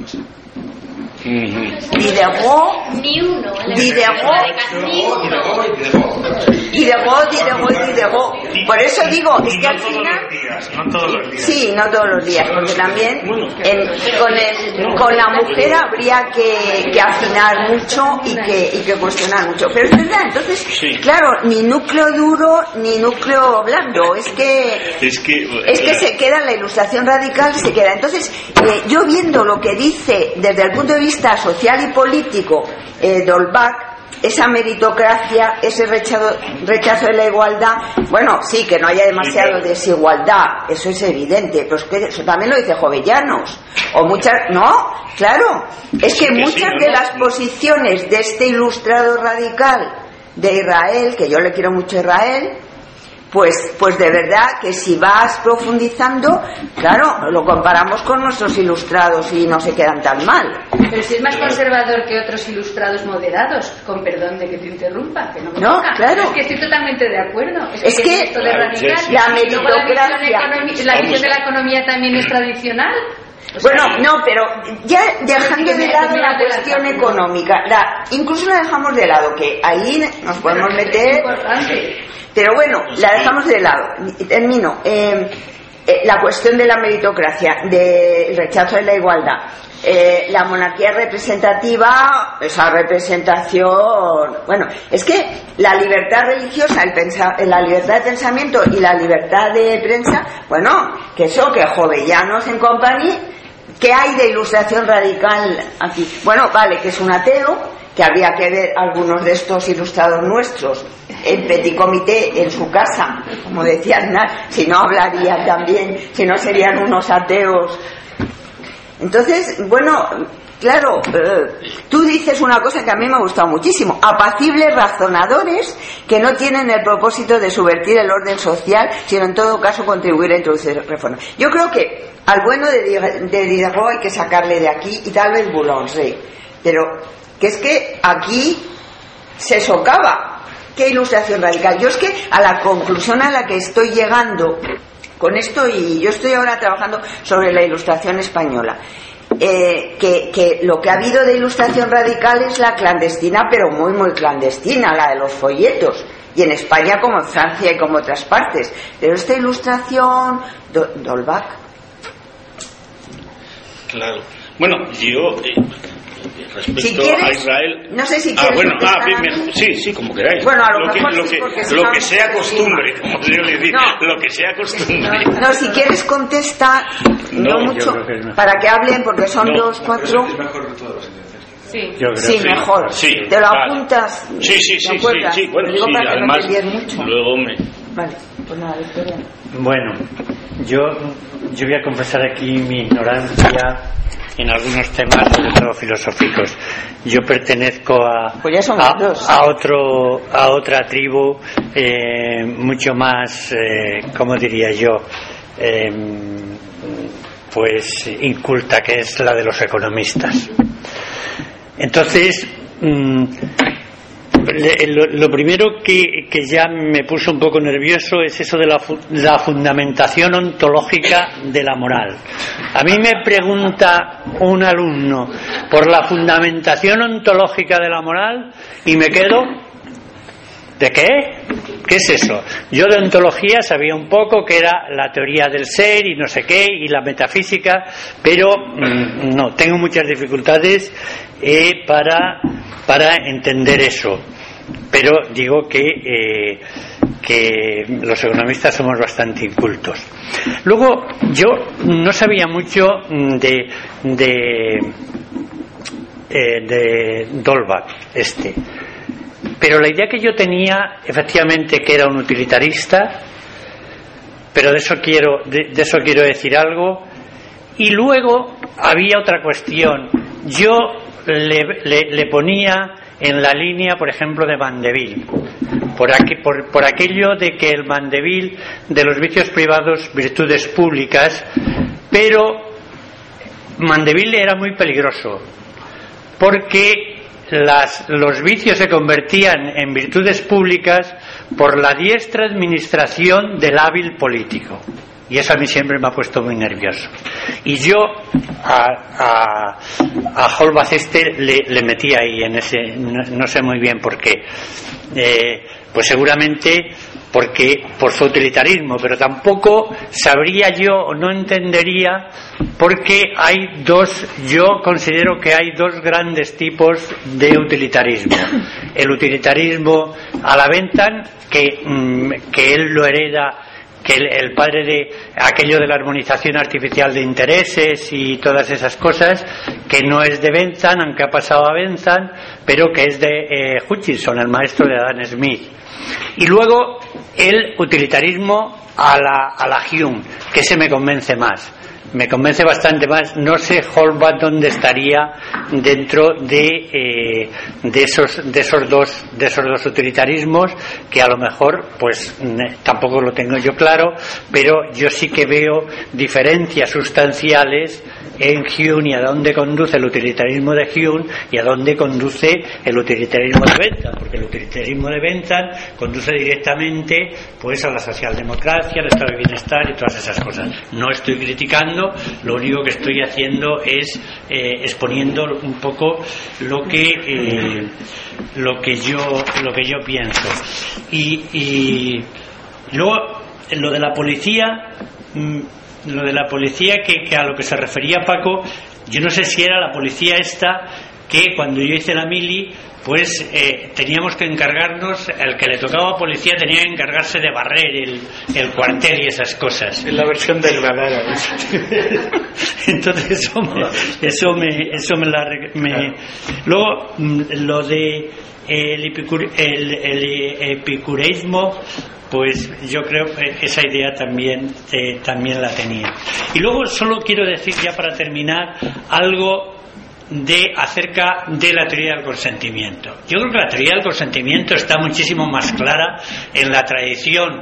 Diderot, por eso digo, es que al final, sí, no todos los días, porque también con la mujer habría que afinar mucho y que cuestionar mucho, pero es verdad. Entonces, claro, ni núcleo duro ni núcleo blando, es que se queda la Ilustración radical, se queda. Entonces, yo viendo lo que dice desde el punto de vista social y político D'Holbach, esa meritocracia, ese rechazo de la igualdad, bueno, sí, que no haya demasiada desigualdad, eso es evidente, pero es que eso también lo dice Jovellanos, o muchas, no, claro, es que muchas de las posiciones de este ilustrado radical de Israel, que yo le quiero mucho a Israel, pues de verdad que si vas profundizando, claro, lo comparamos con nuestros ilustrados y no se quedan tan mal. Pero si es más conservador que otros ilustrados moderados, con perdón de que te interrumpa, que no me no, toca. claro. Es que estoy totalmente de acuerdo. Es que esto de radical, la meritocracia, la visión de la economía también es tradicional. Bueno, no, pero ya dejando de lado la cuestión económica, incluso la dejamos de lado, que ahí nos podemos meter, pero bueno, la dejamos de lado. Termino. La cuestión de la meritocracia, del rechazo de la igualdad, la monarquía representativa, esa representación, bueno, es que la libertad religiosa, la libertad de pensamiento y la libertad de prensa, bueno, que eso, que Jovellanos en compañía, ¿qué hay de Ilustración radical aquí? Bueno, vale, que es un ateo, que habría que ver algunos de estos ilustrados nuestros en petit comité en su casa, como decía Aznar, si no hablarían también, si no serían unos ateos. Entonces, bueno, claro, tú dices una cosa que a mí me ha gustado muchísimo: apacibles razonadores que no tienen el propósito de subvertir el orden social, sino en todo caso contribuir a introducir reformas. Yo creo que al bueno de Diderot hay que sacarle de aquí, y tal vez Boulanger, pero que es que aquí se socava. ¿Qué Ilustración radical? Yo es que a la conclusión a la que estoy llegando con esto, y yo estoy ahora trabajando sobre la Ilustración española, que lo que ha habido de Ilustración radical es la clandestina, pero muy muy clandestina, la de los folletos, y en España como en Francia y como otras partes. Pero esta Ilustración D'Holbach, claro, bueno, yo respecto si quieres, a Israel. No sé si quieres. Sí, como queráis. Bueno, a lo que sea costumbre, como yo le digo, lo que sea costumbre. No, si quieres contesta, no mucho, para que hablen, porque son 2, 4. Sí, mejor. Sí, ¿te lo apuntas? Sí, bueno, digo para que además, no te mucho. luego me... Vale, pues nada, Victoria. Bueno, yo voy a confesar aquí mi ignorancia en algunos temas, sobre todo filosóficos. Yo pertenezco a otra tribu mucho más, ¿cómo diría yo? Pues inculta, que es la de los economistas. Entonces, lo primero que ya me puso un poco nervioso es eso de la fundamentación ontológica de la moral. A mí me pregunta un alumno por la fundamentación ontológica de la moral y me quedo... ¿De qué? ¿Qué es eso? Yo de ontología sabía un poco que era la teoría del ser y no sé qué, y la metafísica, pero no, tengo muchas dificultades para entender eso. Pero digo que los economistas somos bastante incultos. Luego, yo no sabía mucho de Dolbach, pero la idea que yo tenía, efectivamente, que era un utilitarista, pero de eso quiero decir algo. Y luego había otra cuestión. Yo le ponía en la línea, por ejemplo, de Mandeville, por aquello de que el Mandeville de los vicios privados, virtudes públicas, pero Mandeville era muy peligroso, porque los vicios se convertían en virtudes públicas por la diestra administración del hábil político, y eso a mí siempre me ha puesto muy nervioso. Y yo a Holbach le metí ahí en ese, no sé muy bien por qué, pues seguramente porque por su utilitarismo, pero tampoco sabría yo o no entendería, porque yo considero que hay dos grandes tipos de utilitarismo. El utilitarismo a la Bentham, que él lo hereda, que el padre de aquello de la armonización artificial de intereses y todas esas cosas, que no es de Bentham, aunque ha pasado a Bentham, pero que es de Hutchinson, el maestro de Adam Smith. Y luego el utilitarismo a la Hume, que ese me convence bastante más. No sé Holbach dónde estaría dentro de esos dos utilitarismos, que a lo mejor pues tampoco lo tengo yo claro, pero yo sí que veo diferencias sustanciales en Hume y a dónde conduce el utilitarismo de Hume y a dónde conduce el utilitarismo de Bentham, porque el utilitarismo de Bentham conduce directamente pues a la socialdemocracia, al estado de bienestar y todas esas cosas. No estoy criticando, lo único que estoy haciendo es exponiendo un poco lo que yo pienso. Y luego lo de la policía, que a lo que se refería Paco, yo no sé si era la policía esta que cuando yo hice la mili, pues teníamos que encargarnos, el que le tocaba policía tenía que encargarse de barrer el cuartel y esas cosas. Es la versión del Granada. Entonces eso me luego lo de el epicureísmo, pues yo creo que esa idea también la tenía. Y luego solo quiero decir, ya para terminar, algo acerca de la teoría del consentimiento. Yo creo que la teoría del consentimiento está muchísimo más clara en la tradición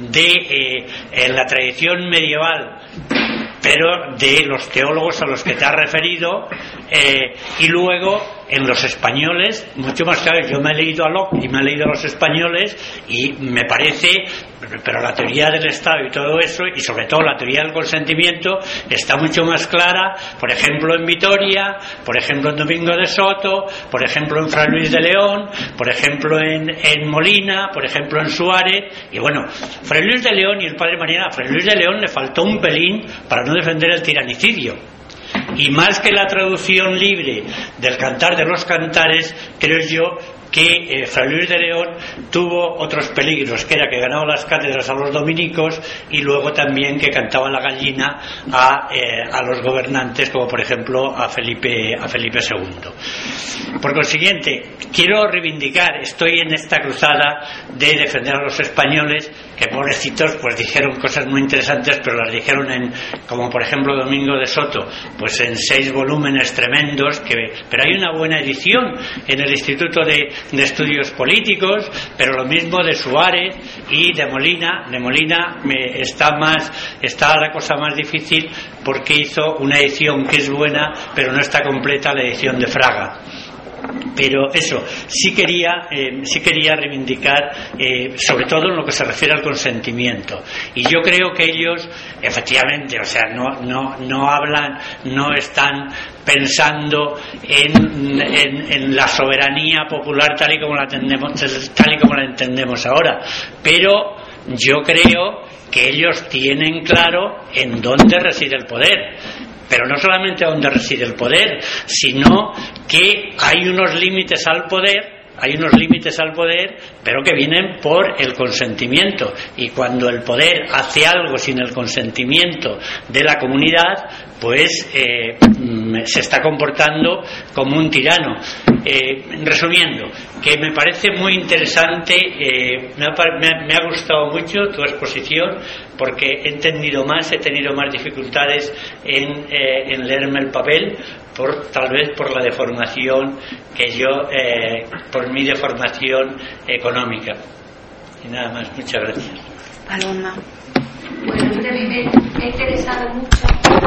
medieval, pero de los teólogos a los que te has referido, y luego en los españoles mucho más claro. Yo me he leído a Locke y me he leído a los españoles y me parece, pero la teoría del Estado y todo eso, y sobre todo la teoría del consentimiento, está mucho más clara, por ejemplo en Vitoria, por ejemplo en Domingo de Soto, por ejemplo en Fray Luis de León, por ejemplo en Molina, por ejemplo en Suárez. Y bueno, Fray Luis de León y el padre Mariana, a Fray Luis de León le faltó un pelín para no defender el tiranicidio. Y más que la traducción libre del Cantar de los Cantares, creo yo que Fray Luis de León tuvo otros peligros, que era que ganaba las cátedras a los dominicos y luego también que cantaba la gallina a los gobernantes, como por ejemplo a Felipe II. Por consiguiente, quiero reivindicar, estoy en esta cruzada de defender a los españoles, que pobrecitos pues dijeron cosas muy interesantes, pero las dijeron como por ejemplo Domingo de Soto, pues en 6 volúmenes tremendos, pero hay una buena edición en el Instituto de Estudios Políticos, pero lo mismo de Suárez y de Molina. De Molina está la cosa más difícil, porque hizo una edición que es buena, pero no está completa la edición de Fraga. Pero eso, sí quería reivindicar, sobre todo en lo que se refiere al consentimiento. Y yo creo que ellos, efectivamente, o sea, no hablan, no están pensando en la soberanía popular tal y como la entendemos ahora. Pero yo creo que ellos tienen claro en dónde reside el poder. Pero no solamente dónde reside el poder, sino que hay unos límites al poder, pero que vienen por el consentimiento. Y cuando el poder hace algo sin el consentimiento de la comunidad, pues se está comportando como un tirano. Resumiendo, que me parece muy interesante, me ha gustado mucho tu exposición, porque he tenido más dificultades en leerme el papel, tal vez por la deformación por mi deformación económica. Y nada más, muchas gracias. Paloma. Bueno, a mí me ha interesado mucho,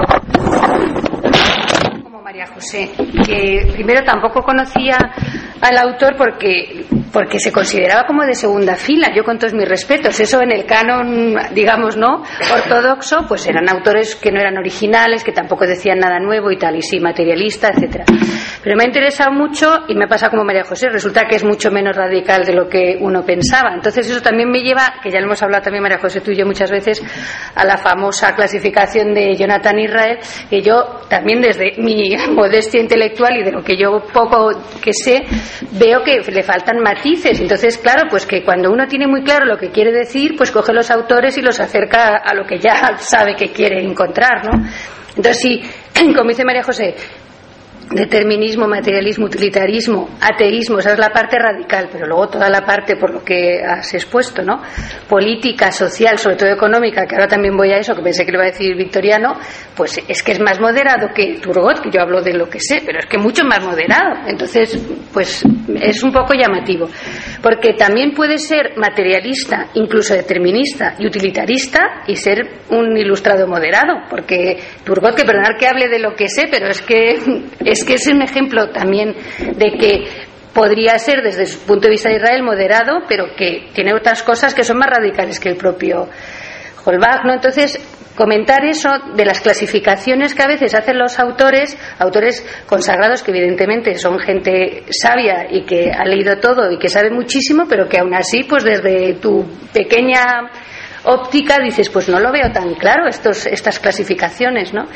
como María José, que primero tampoco conocía al autor porque se consideraba como de segunda fila. Yo, con todos mis respetos, eso en el canon, digamos, no ortodoxo, pues eran autores que no eran originales, que tampoco decían nada nuevo y tal, y sí, materialista, etcétera. Pero me ha interesado mucho, y me ha pasado como María José, resulta que es mucho menos radical de lo que uno pensaba. Entonces eso también me lleva, que ya lo hemos hablado también María José, tú y yo muchas veces, a la famosa clasificación de Jonathan Israel, que yo también, desde mi modestia intelectual y de lo que yo poco que sé, veo que le faltan matices. Entonces, claro, pues que cuando uno tiene muy claro lo que quiere decir, pues coge los autores y los acerca a lo que ya sabe que quiere encontrar, ¿no? Entonces, sí, como dice María José, determinismo, materialismo, utilitarismo, ateísmo, esa es la parte radical, pero luego toda la parte, por lo que has expuesto, ¿no? Política, social, sobre todo económica, que ahora también voy a eso, que pensé que le iba a decir Victoriano, pues es que es más moderado que Turgot, que yo hablo de lo que sé, pero es que mucho más moderado. Entonces, pues es un poco llamativo, porque también puede ser materialista, incluso determinista y utilitarista, y ser un ilustrado moderado, porque Turgot, que perdonar que hable de lo que sé, pero es que es un ejemplo también de que podría ser, desde su punto de vista de Israel, moderado, pero que tiene otras cosas que son más radicales que el propio Holbach, ¿no? Entonces, comentar eso de las clasificaciones que a veces hacen los autores consagrados, que evidentemente son gente sabia y que ha leído todo y que sabe muchísimo, pero que aún así, pues desde tu pequeña óptica dices, pues no lo veo tan claro estas clasificaciones, ¿no?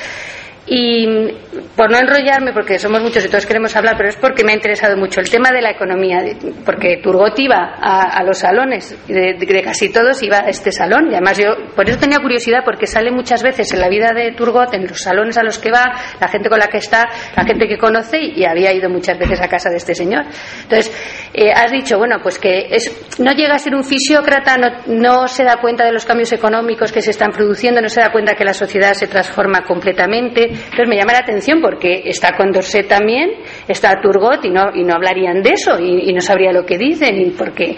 Y por no enrollarme, porque somos muchos y todos queremos hablar, pero es porque me ha interesado mucho el tema de la economía, porque Turgot iba a los salones, de casi todos iba a este salón, y además yo por eso tenía curiosidad, porque sale muchas veces en la vida de Turgot, en los salones a los que va, la gente con la que está, la gente que conoce, y había ido muchas veces a casa de este señor. Entonces, has dicho, bueno, pues que no llega a ser un fisiócrata, no se da cuenta de los cambios económicos que se están produciendo, no se da cuenta que la sociedad se transforma completamente. Entonces me llama la atención, porque está Condorcet también, está Turgot, y no hablarían de eso, y no sabría lo que dicen, y porque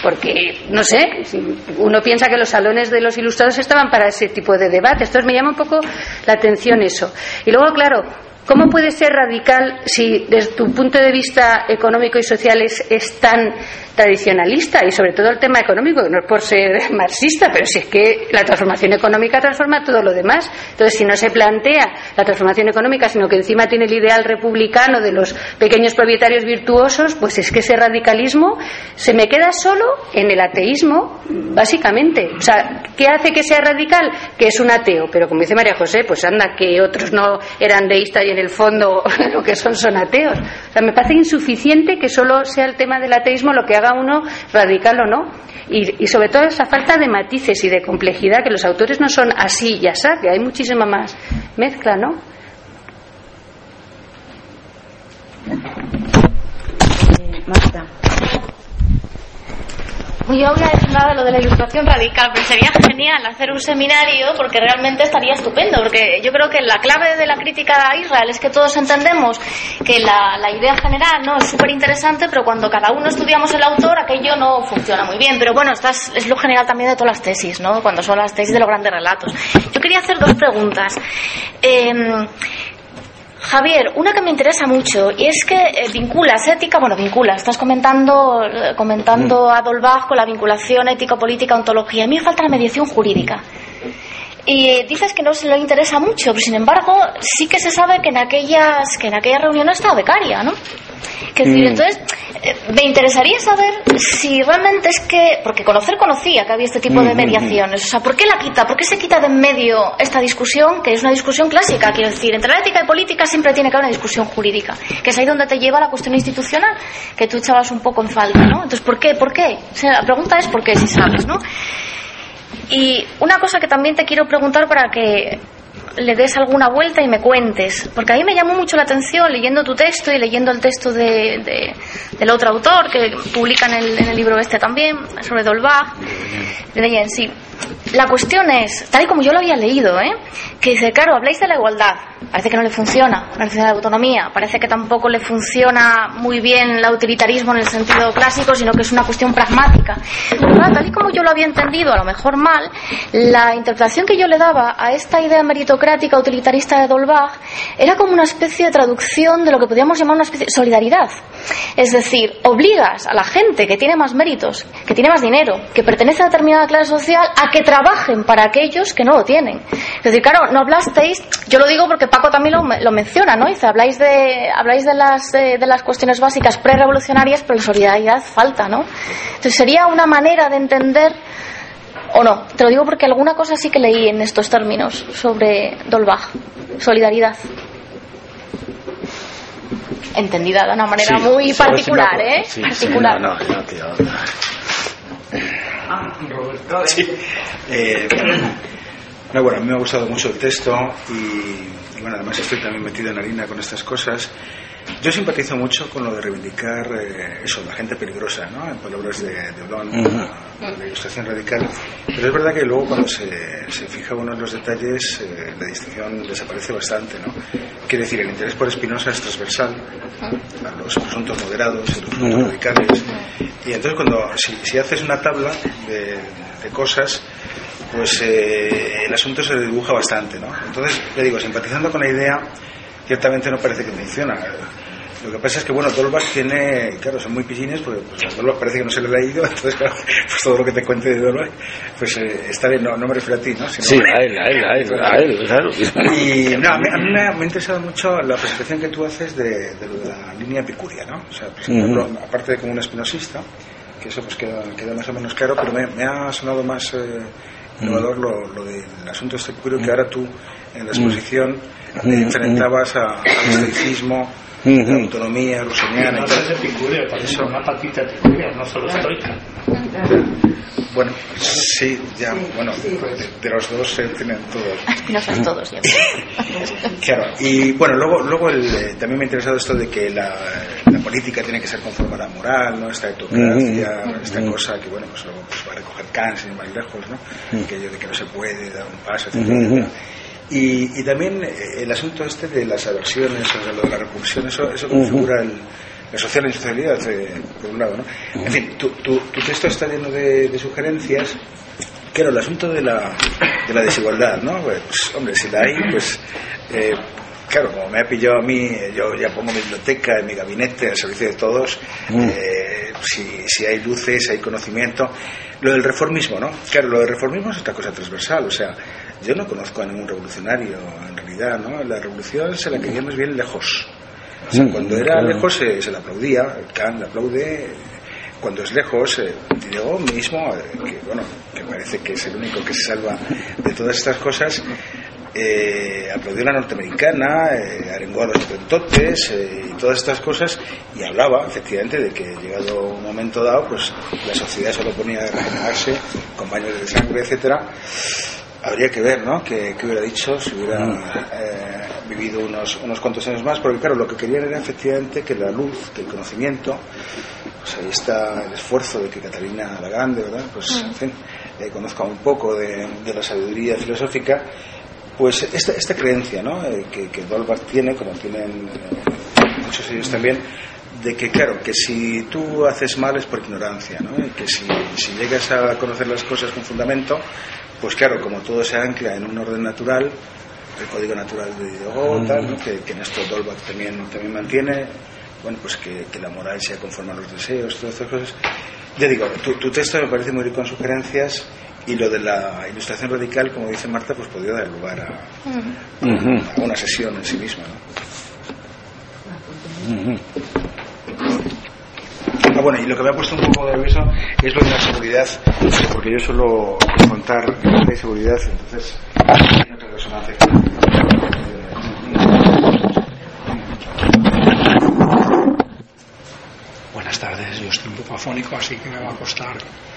no sé, uno piensa que los salones de los ilustrados estaban para ese tipo de debates. Entonces me llama un poco la atención eso. Y luego, claro, ¿cómo puede ser radical si desde tu punto de vista económico y social es tan tradicionalista? Y sobre todo el tema económico, no es por ser marxista, pero si es que la transformación económica transforma todo lo demás. Entonces, si no se plantea la transformación económica, sino que encima tiene el ideal republicano de los pequeños propietarios virtuosos, pues es que ese radicalismo se me queda solo en el ateísmo, básicamente. O sea, ¿Qué hace que sea radical? Que es un ateo, pero como dice María José, pues anda, que otros no eran deístas y en el fondo lo que son ateos. O sea, me parece insuficiente que solo sea el tema del ateísmo lo que haga uno radical o no. Y sobre todo esa falta de matices y de complejidad, que los autores no son así y así, que hay muchísima más mezcla, ¿no? Marta. Yo voy a decir nada de lo de la ilustración radical, pero sería genial hacer un seminario, porque realmente estaría estupendo, porque yo creo que la clave de la crítica a Israel es que todos entendemos que la idea general no es súper interesante, pero cuando cada uno estudiamos el autor, aquello no funciona muy bien. Pero bueno, es lo general también de todas las tesis, ¿no? Cuando son las tesis de los grandes relatos. Yo quería hacer dos preguntas. Javier, una que me interesa mucho, y es que vinculas ética, estás comentando a Dolbach con la vinculación ético-política, ontología. A mí me falta la mediación jurídica. Y dices que no se le interesa mucho, pero sin embargo sí que se sabe que en aquella reunión está becaria, ¿no? Es decir, entonces me interesaría saber si realmente es que, porque conocía que había este tipo de mediaciones, o sea, ¿por qué la quita? ¿Por qué se quita de en medio esta discusión, que es una discusión clásica? Quiero decir, entre la ética y política siempre tiene que haber una discusión jurídica, que es ahí donde te lleva la cuestión institucional, que tú echabas un poco en falta, ¿no? Entonces, ¿por qué? O sea, la pregunta es ¿por qué? Si sabes, ¿no? Y una cosa que también te quiero preguntar para que le des alguna vuelta y me cuentes, porque a mí me llamó mucho la atención leyendo tu texto y leyendo el texto del otro autor que publica en el libro este también, sobre Dolbach, de Leyen, sí. La cuestión es, tal y como yo lo había leído, que dice, claro, habláis de la igualdad, parece que no le funciona la autonomía, parece que tampoco le funciona muy bien el utilitarismo en el sentido clásico, sino que es una cuestión pragmática. Pero claro, tal y como yo lo había entendido, a lo mejor mal, la interpretación que yo le daba a esta idea meritocrática utilitarista de Dolbach era como una especie de traducción de lo que podríamos llamar una especie de solidaridad. Es decir, obligas a la gente que tiene más méritos, que tiene más dinero, que pertenece a determinada clase social, a que trabajen para aquellos que no lo tienen. Es decir, claro, no hablasteis, yo lo digo porque Paco también lo menciona, ¿no? Dice, habláis de las cuestiones básicas prerevolucionarias, pero la solidaridad falta, ¿no? Entonces sería una manera de entender, o no, te lo digo porque alguna cosa sí que leí en estos términos sobre Dolbach, solidaridad. Entendida de una manera muy particular, particular. Roberto. Sí. Bueno, a mí me ha gustado mucho el texto y bueno, además estoy también metido en harina con estas cosas. Yo simpatizo mucho con lo de reivindicar la gente peligrosa, ¿no? En palabras de Blon, la ilustración radical. Pero es verdad que luego cuando se fija uno en los detalles, la distinción desaparece bastante, ¿no? Quiere decir, el interés por Spinoza es transversal a los presuntos moderados y los presuntos radicales. Y entonces si haces una tabla de cosas, pues el asunto se dibuja bastante, ¿no? Entonces, le digo, simpatizando con la idea, ciertamente no parece que funciona. Lo que pasa es que, Dolbach tiene, claro, son muy pillines, porque a Dolbach parece que no se le ha leído, entonces, claro, pues todo lo que te cuente de Dolbach, pues está bien, no me refiero a ti, ¿no? Sino sí, a él, claro. Y no, a mí me ha interesado mucho la presentación que tú haces de lo de la línea epicúrea, ¿no? O sea, presentarlo, aparte de como un espinosista, que eso pues queda más o menos claro, pero me ha sonado más innovador lo del asunto este epicúreo, que ahora tú en la exposición enfrentabas al estoicismo, la autonomía rusoniana. No es epicúreo, parece una patita epicúrea, no solo estoica. Bueno, sí, ya, de los dos se tienen todos. No son todos, ya. Claro, y bueno, luego también me ha interesado esto de que la política tiene que ser conforme a la moral, ¿no? Esta etocracia, esta cosa que, luego pues va a recoger Kant sin ir más lejos, ¿no? Aquello de que no se puede dar un paso, etc. Y también el asunto este de las aversiones, o sea, lo de la repulsión, eso configura la social insocialidad, por un lado, ¿no? En fin, tu texto está lleno de sugerencias. Claro, el asunto de la desigualdad, ¿no? Pues, hombre, si la hay, pues claro, como me ha pillado a mí, yo ya pongo mi biblioteca en mi gabinete al servicio de todos. Si hay luces, hay conocimiento. Lo del reformismo, ¿no? Claro, lo del reformismo es otra cosa transversal, o sea, yo no conozco a ningún revolucionario en realidad, ¿no? La revolución se la quería más bien lejos. O sea, cuando era lejos se le aplaudía, Kant le aplaude, cuando es lejos, Diego mismo, que bueno, que parece que es el único que se salva de todas estas cosas, aplaudió a la norteamericana, arengó a los hotentotes y todas estas cosas, y hablaba efectivamente de que llegado un momento dado, pues la sociedad solo ponía a regenerarse con baños de sangre, etcétera. Habría que ver, ¿no?, qué hubiera dicho si hubiera vivido unos cuantos años más, porque claro, lo que querían era efectivamente que la luz, que el conocimiento, pues ahí está el esfuerzo de que Catalina la Grande, ¿verdad?, pues en fin, conozca un poco de la sabiduría filosófica, pues esta creencia, ¿no?, que Dolbach tiene, como tienen muchos de ellos también, de que claro, que si tú haces mal es por ignorancia, ¿no?, y que si llegas a conocer las cosas con fundamento, pues claro, como todo se ancla en un orden natural, el código natural de Diego, tal, ¿no?, que en esto Dolbach también mantiene, bueno, pues que la moral sea conforme a los deseos, todas estas cosas. Ya digo, tu texto me parece muy rico en sugerencias, y lo de la ilustración radical, como dice Marta, pues podría dar lugar a una sesión en sí misma, ¿no? Bueno, y lo que me ha puesto un poco nervioso es lo de la seguridad, porque yo suelo contar de seguridad, entonces hay otra resonancia. Buenas tardes, yo estoy un poco afónico, así que me va a costar.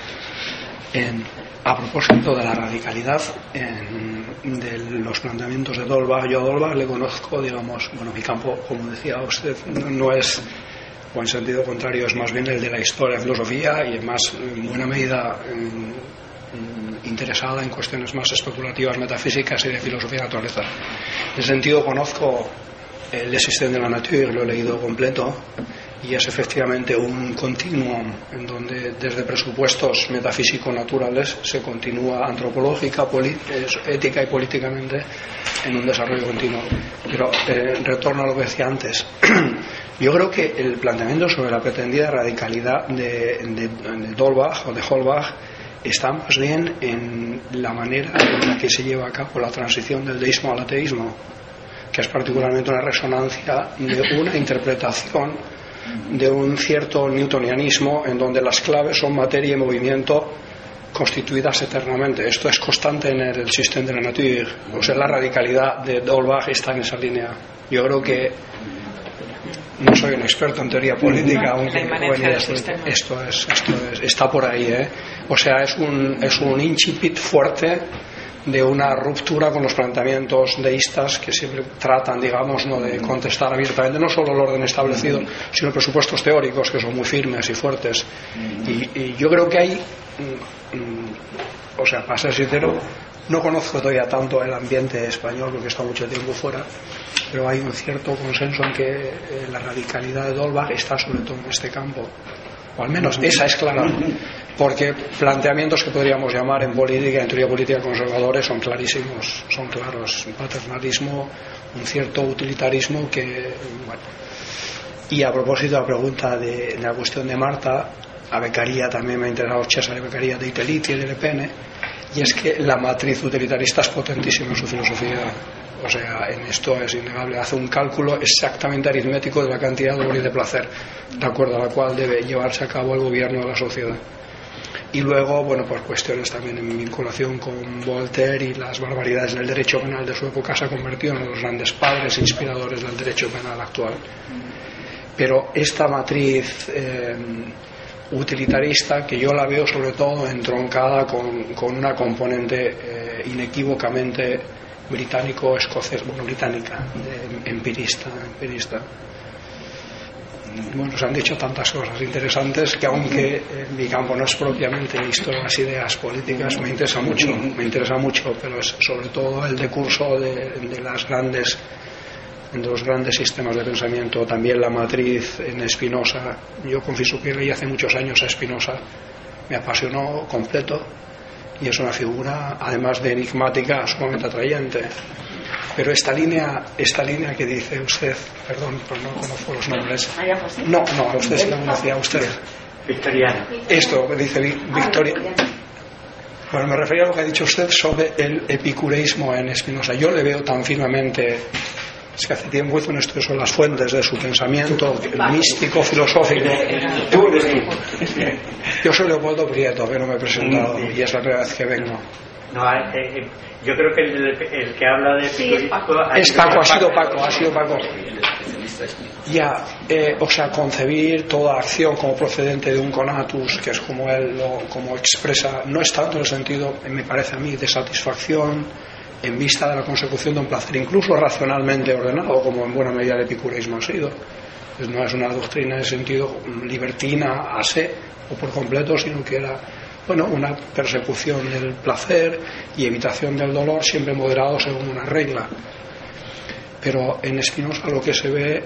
A propósito de la radicalidad de los planteamientos de Dolbach, yo a Dolbach le conozco, digamos, bueno, mi campo, como decía usted, no es, o en sentido contrario, es más bien el de la historia, filosofía, y es más, en buena medida, interesada en cuestiones más especulativas, metafísicas y de filosofía de naturaleza. En ese sentido conozco el Le Système de la Nature, lo he leído completo, y es efectivamente un continuum en donde desde presupuestos metafísico-naturales se continúa antropológica, ética y políticamente en un desarrollo continuo. Pero retorno a lo que decía antes. Yo creo que el planteamiento sobre la pretendida radicalidad de Dolbach o de Holbach está más bien en la manera en la que se lleva a cabo la transición del deísmo al ateísmo, que es particularmente una resonancia de una interpretación de un cierto newtonianismo en donde las claves son materia y movimiento constituidas eternamente. Esto es constante en el Système de la Nature. O sea, la radicalidad de Dolbach está en esa línea. Yo creo que no soy un experto en teoría política, aunque esto está por ahí, ¿eh? O sea, es un incipit fuerte de una ruptura con los planteamientos deístas que siempre tratan, digamos, no de contestar abiertamente no solo el orden establecido, sino presupuestos teóricos que son muy firmes y fuertes. Y yo creo que hay, o sea, para ser sincero, no conozco todavía tanto el ambiente español porque he estado mucho tiempo fuera, pero hay un cierto consenso en que la radicalidad de Dolbach está sobre todo en este campo, o al menos esa es clara, porque planteamientos que podríamos llamar en política, en teoría política conservadores, son clarísimos, son claros: un paternalismo, un cierto utilitarismo que, bueno. Y a propósito de la pregunta de la cuestión de Marta, a Beccaria también me ha interesado Cesare Beccaria de Iteliti y de Le Pen, y es que la matriz utilitarista es potentísima en su filosofía. O sea, en esto es innegable. Hace un cálculo exactamente aritmético de la cantidad de dolor y de placer, de acuerdo a la cual debe llevarse a cabo el gobierno de la sociedad. Y luego, bueno, por cuestiones también en vinculación con Voltaire y las barbaridades del derecho penal de su época, se ha convertido en los grandes padres inspiradores del derecho penal actual. Pero esta matriz utilitarista, que yo la veo sobre todo entroncada con una componente inequívocamente británico-escocés, bueno, británica, empirista. Bueno, se han dicho tantas cosas interesantes que, aunque mi campo no es propiamente la historia de las ideas políticas, me interesa mucho, pero es sobre todo el decurso de los grandes sistemas de pensamiento. También la matriz en Spinoza. Yo confieso que leí hace muchos años a Spinoza, me apasionó completo, y es una figura, además de enigmática, sumamente atrayente. Pero esta línea que dice usted, perdón, pero no conozco los nombres. No, a usted se lo conocía, a usted. Victoriano. Esto dice Victoria. Bueno, me refería a lo que ha dicho usted sobre el epicureísmo en Spinoza. Yo le veo tan firmemente Es que hace tiempo hizo un estudio sobre las fuentes de su pensamiento místico, filosófico. Yo soy Leopoldo Prieto, que no me he presentado, y es la primera vez que vengo. No, yo creo que el que habla de es Paco, ha sido Paco. Ya, o sea, concebir toda acción como procedente de un conatus, que es como él como expresa, no es tanto en el sentido, me parece a mí, de satisfacción en vista de la consecución de un placer, incluso racionalmente ordenado, como en buena medida el epicureísmo ha sido. Pues no es una doctrina en sentido libertina a se o por completo, sino que era, bueno, una persecución del placer y evitación del dolor, siempre moderado según una regla. Pero en Spinoza lo que se ve,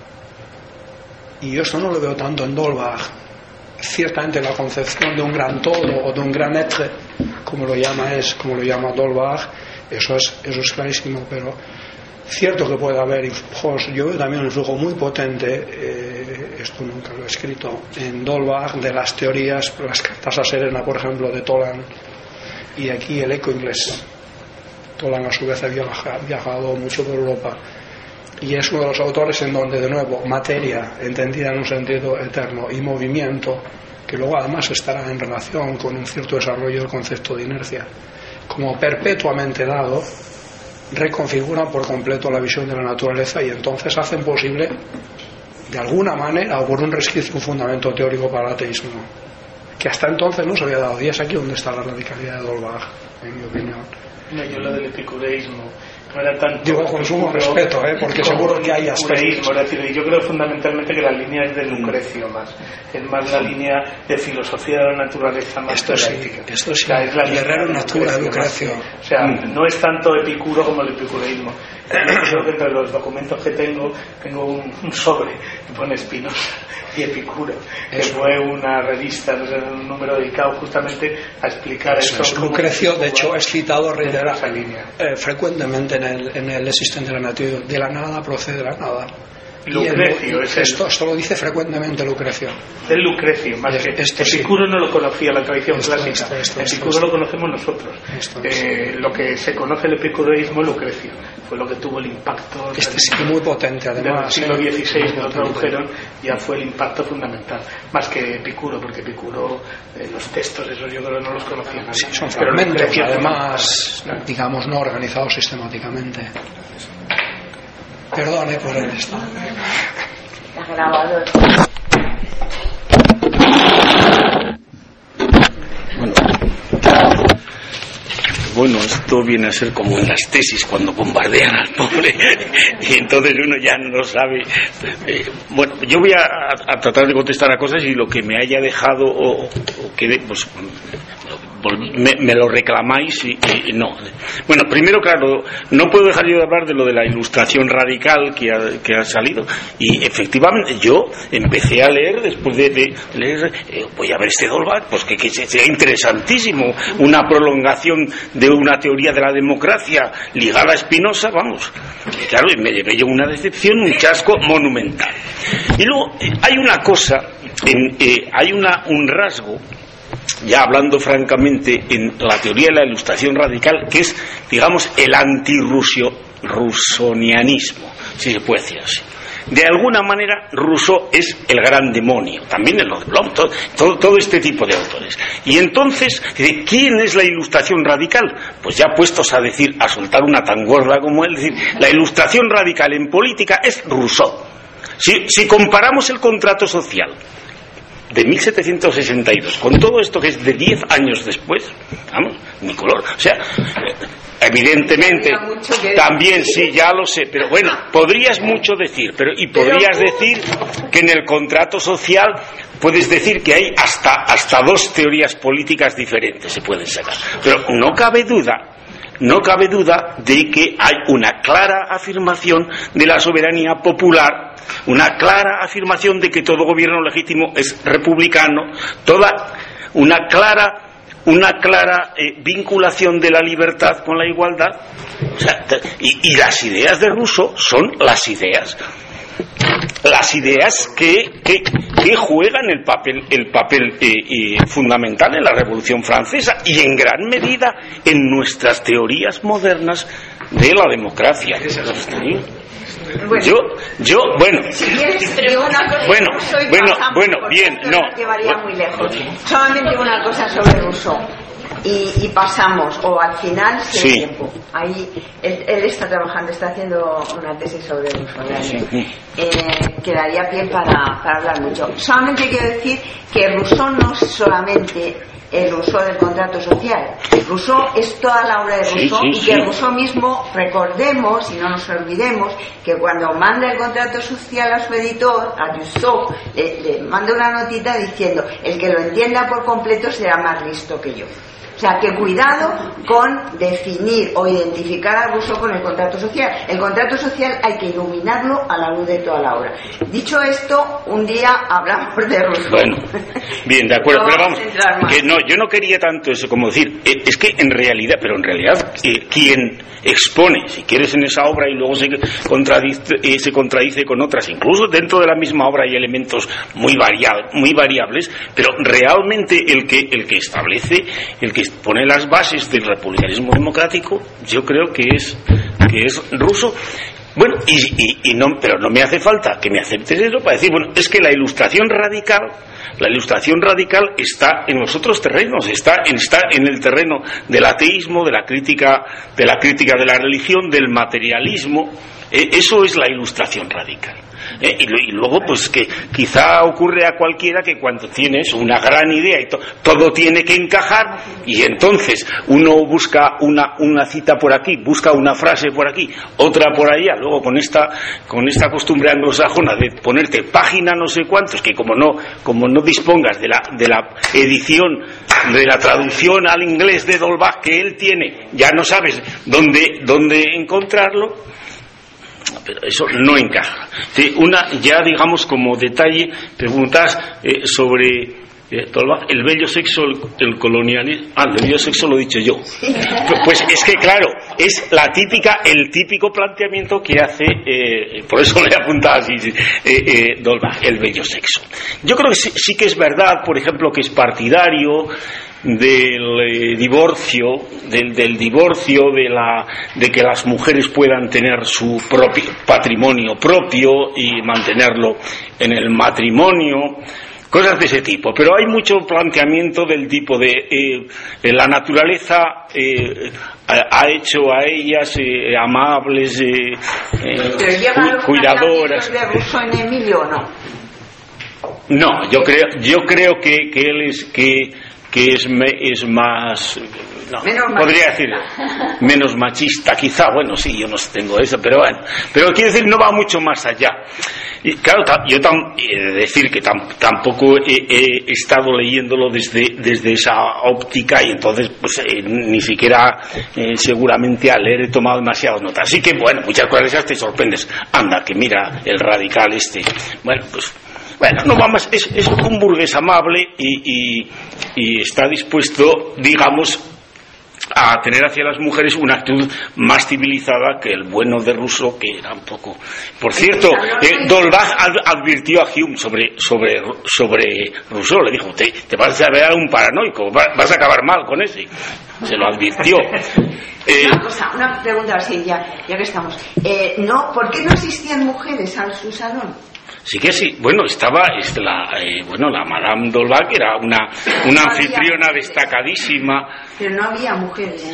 y yo esto no lo veo tanto en Dolbach, ciertamente la concepción de un gran todo o de un gran être, como lo llama Dolbach, eso es clarísimo, pero cierto que puede haber influjos. Yo veo también un influjo muy potente, esto nunca lo he escrito, en Dolbach, de las teorías, las cartas a Serena, por ejemplo, de Tolan, y aquí el eco inglés. Tolan a su vez ha viajado mucho por Europa y es uno de los autores en donde, de nuevo, materia entendida en un sentido eterno y movimiento, que luego además estará en relación con un cierto desarrollo del concepto de inercia, como perpetuamente dado, reconfiguran por completo la visión de la naturaleza y entonces hacen posible, de alguna manera, o por un resquicio, un fundamento teórico para el ateísmo, que hasta entonces no se había dado. Y es aquí donde está la radicalidad de Dolbach, en mi opinión. No, yo lo del epicureísmo no era tanto. Digo con sumo respeto, porque seguro que hay aspectos. Es decir, yo creo fundamentalmente que la línea es de Lucrecio más. Es más la línea de filosofía de la naturaleza más que la ética. Esto sí, es la guerrero natura de Lucrecio. O sea, no es tanto Epicuro como el epicureísmo. Yo creo que entre los documentos que tengo un sobre que pone Spinoza y Epicuro, que fue una revista, un número dedicado justamente a explicar eso. Lucrecio, de hecho, es citado frecuentemente en el Existente de la Natura. De la nada procede la nada. Lucrecio esto lo dice frecuentemente Lucrecio. Es Lucrecio, más que Epicuro no lo conocía la tradición clásica. Epicuro lo conocemos nosotros. Lo que se conoce el epicureísmo es Lucrecio. Fue lo que tuvo el impacto. Sí, muy potente, además. Del siglo XVI lo tradujeron, ya fue el impacto fundamental. Más que Epicuro, porque Epicuro, los textos, esos yo creo que no los conocía nadie. Sí, son fragmentos, además, digamos, no organizados sistemáticamente. Perdone por el estado. Está grabado. Bueno, esto viene a ser como en las tesis cuando bombardean al pobre y entonces uno ya no sabe. Bueno, yo voy a tratar de contestar a cosas y lo que me haya dejado o quede, pues me lo reclamáis y no. Bueno, primero, claro, no puedo dejar yo de hablar de lo de la ilustración radical que ha salido, y efectivamente yo empecé a leer después de leer, voy a ver este Dolbach, pues que sería interesantísimo, una prolongación de una teoría de la democracia ligada a Spinoza, vamos, y claro, me llevé yo una decepción, un chasco monumental. Y luego hay una cosa, hay un rasgo, ya hablando francamente, en la teoría de la ilustración radical, que es, digamos, el antirrussonianismo, si se puede decir así. De alguna manera, Rousseau es el gran demonio, también en lo de Blom, todo este tipo de autores. Y entonces, ¿quién es la ilustración radical? Pues ya puestos a decir, a soltar una tan gorda como él, decir, la ilustración radical en política es Rousseau. Si comparamos el contrato social de 1762 con todo esto que es de 10 años después, vamos, ni color, o sea, evidentemente también sí, ya lo sé, pero bueno, podrías mucho decir, y podrías decir que en el contrato social puedes decir que hay hasta dos teorías políticas diferentes se pueden sacar, pero no cabe duda de que hay una clara afirmación de la soberanía popular, una clara afirmación de que todo gobierno legítimo es republicano, una clara vinculación de la libertad con la igualdad, o sea, y las ideas de Rousseau son las ideas que juegan el papel fundamental en la Revolución Francesa y en gran medida en nuestras teorías modernas de la democracia. Bueno. Si quieres, digo una cosa. Bueno, bien, no. Llevaría muy lejos. Solamente una cosa sobre Rousseau. Y pasamos, o al final, sin tiempo. Ahí, él está trabajando, está haciendo una tesis sobre Rousseau. Que daría pie para hablar mucho. Solamente quiero decir que Rousseau no es solamente el Rousseau del contrato social. Rousseau es toda la obra de Rousseau, y que Rousseau mismo, recordemos y no nos olvidemos que cuando manda el contrato social a su editor, a Rousseau, le manda una notita diciendo: el que lo entienda por completo será más listo que yo. O sea, que cuidado con definir o identificar a Rousseau con el contrato social. El contrato social hay que iluminarlo a la luz de toda la obra. Dicho esto, un día hablamos de Rousseau. Bueno, bien, de acuerdo, pero vamos, que no, yo no quería tanto eso como decir, es que en realidad, quien expone, si quieres, en esa obra y luego se contradice con otras, incluso dentro de la misma obra hay elementos muy variables, pero realmente el que establece, el que pone las bases del republicanismo democrático, yo creo que es Rousseau. Bueno, pero no me hace falta que me aceptes eso para decir, bueno, es que la ilustración radical está en los otros terrenos, está en el terreno del ateísmo, de la crítica de la religión, del materialismo. Eso es la ilustración radical. Y luego, pues, que quizá ocurre a cualquiera que cuando tienes una gran idea y todo tiene que encajar, y entonces uno busca una cita por aquí, busca una frase por aquí, otra por allá, luego con esta costumbre anglosajona de ponerte página no sé cuántos, que como no dispongas de la edición, de la traducción al inglés de Dolbach que él tiene, ya no sabes dónde encontrarlo. Pero eso no encaja. Ya digamos como detalle, preguntas sobre el bello sexo, el colonialismo. El bello sexo lo he dicho yo. Pues es que claro, es el típico planteamiento que hace, por eso le he apuntado así, Dolbach, el bello sexo. Yo creo que sí que es verdad, por ejemplo, que es partidario del divorcio, de que las mujeres puedan tener su propio patrimonio propio y mantenerlo en el matrimonio, cosas de ese tipo. Pero hay mucho planteamiento del tipo de la naturaleza ha hecho a ellas amables, cuidadoras. ¿De Rousseau en Emilio o no? No, yo creo que él es más, no, podría decir menos machista, quizá. Bueno, sí, yo no tengo eso, pero bueno, pero quiero decir, no va mucho más allá. Y claro, yo he de decir que tampoco he estado leyéndolo desde esa óptica, y entonces pues ni siquiera seguramente al leer he tomado demasiadas notas. Así que bueno, muchas cosas te sorprendes. Anda, que mira el radical este. Bueno, no va más, es un burgués amable y está dispuesto, digamos, a tener hacia las mujeres una actitud más civilizada que el bueno de Rousseau, que era un poco. Por cierto, Dolbach advirtió a Hume sobre Rousseau, le dijo: te vas a ver un paranoico, vas a acabar mal con ese. Se lo advirtió. Una pregunta así, ya que estamos. ¿Por qué no asistían mujeres a su salón? Sí que sí. Bueno, estaba la Madame Dolbach, era una anfitriona destacadísima. Pero no había mujeres.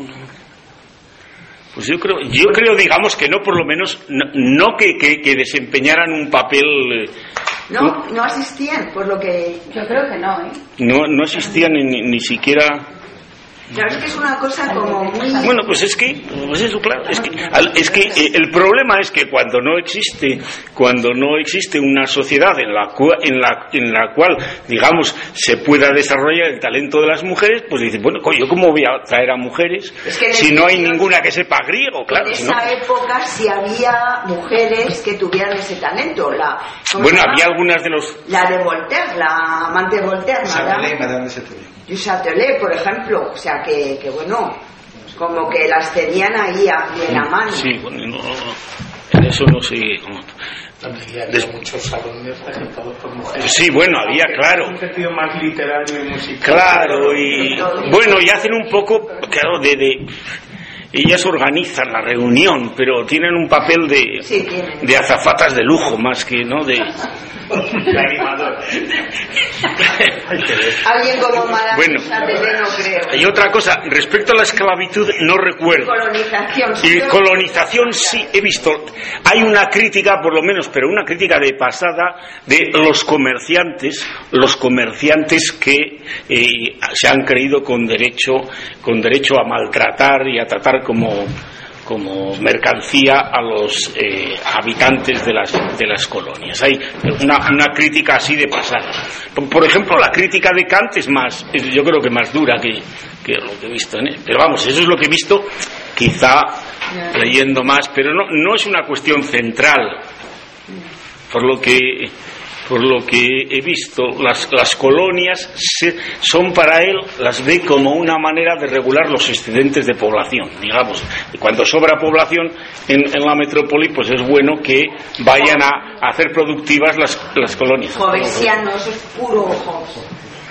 Pues yo creo, digamos que no, por lo menos no que desempeñaran un papel. No asistían, por lo que. Yo creo que no, ¿eh? No asistían ni siquiera. Claro, es que es una cosa como muy. Bueno, pues eso, claro. Es que el problema es que cuando no existe una sociedad en la cual, digamos, se pueda desarrollar el talento de las mujeres, pues dice, bueno, ¿yo cómo voy a traer a mujeres si no hay ninguna que sepa griego? Claro. En esa época sí había mujeres que tuvieran ese talento. Había algunas de los. La de Voltaire, la amante de Voltaire, Madame de Du Châtelet, por ejemplo, o sea que bueno, como que las tenían ahí en la mano. Sí, bueno, en eso no sé. También había muchos salones regentados por mujeres. Sí, bueno, había, claro. Un sentido más literario y musical. Claro, y bueno, y hacen un poco, claro, ellas organizan la reunión, pero tienen un papel de azafatas de lujo más que, ¿no?, de animador. Alguien como Madame Bueno, Chapelle, no creo. y otra cosa, respecto a la esclavitud, no recuerdo. Y colonización sí he visto. Hay una crítica, por lo menos, pero una crítica de pasada de los comerciantes que se han creído con derecho a maltratar y a tratar como mercancía a los habitantes de las colonias. Hay una crítica así de pasada. Por ejemplo, la crítica de Kant yo creo que más dura que lo que he visto, ¿eh? Pero vamos, eso es lo que he visto, quizá leyendo más, pero no es una cuestión central. Por lo que he visto, las colonias son para él, las ve como una manera de regular los excedentes de población, digamos. Y cuando sobra población en la metrópoli, pues es bueno que vayan a hacer productivas las colonias. Jovesiano, eso es puro Hobbes.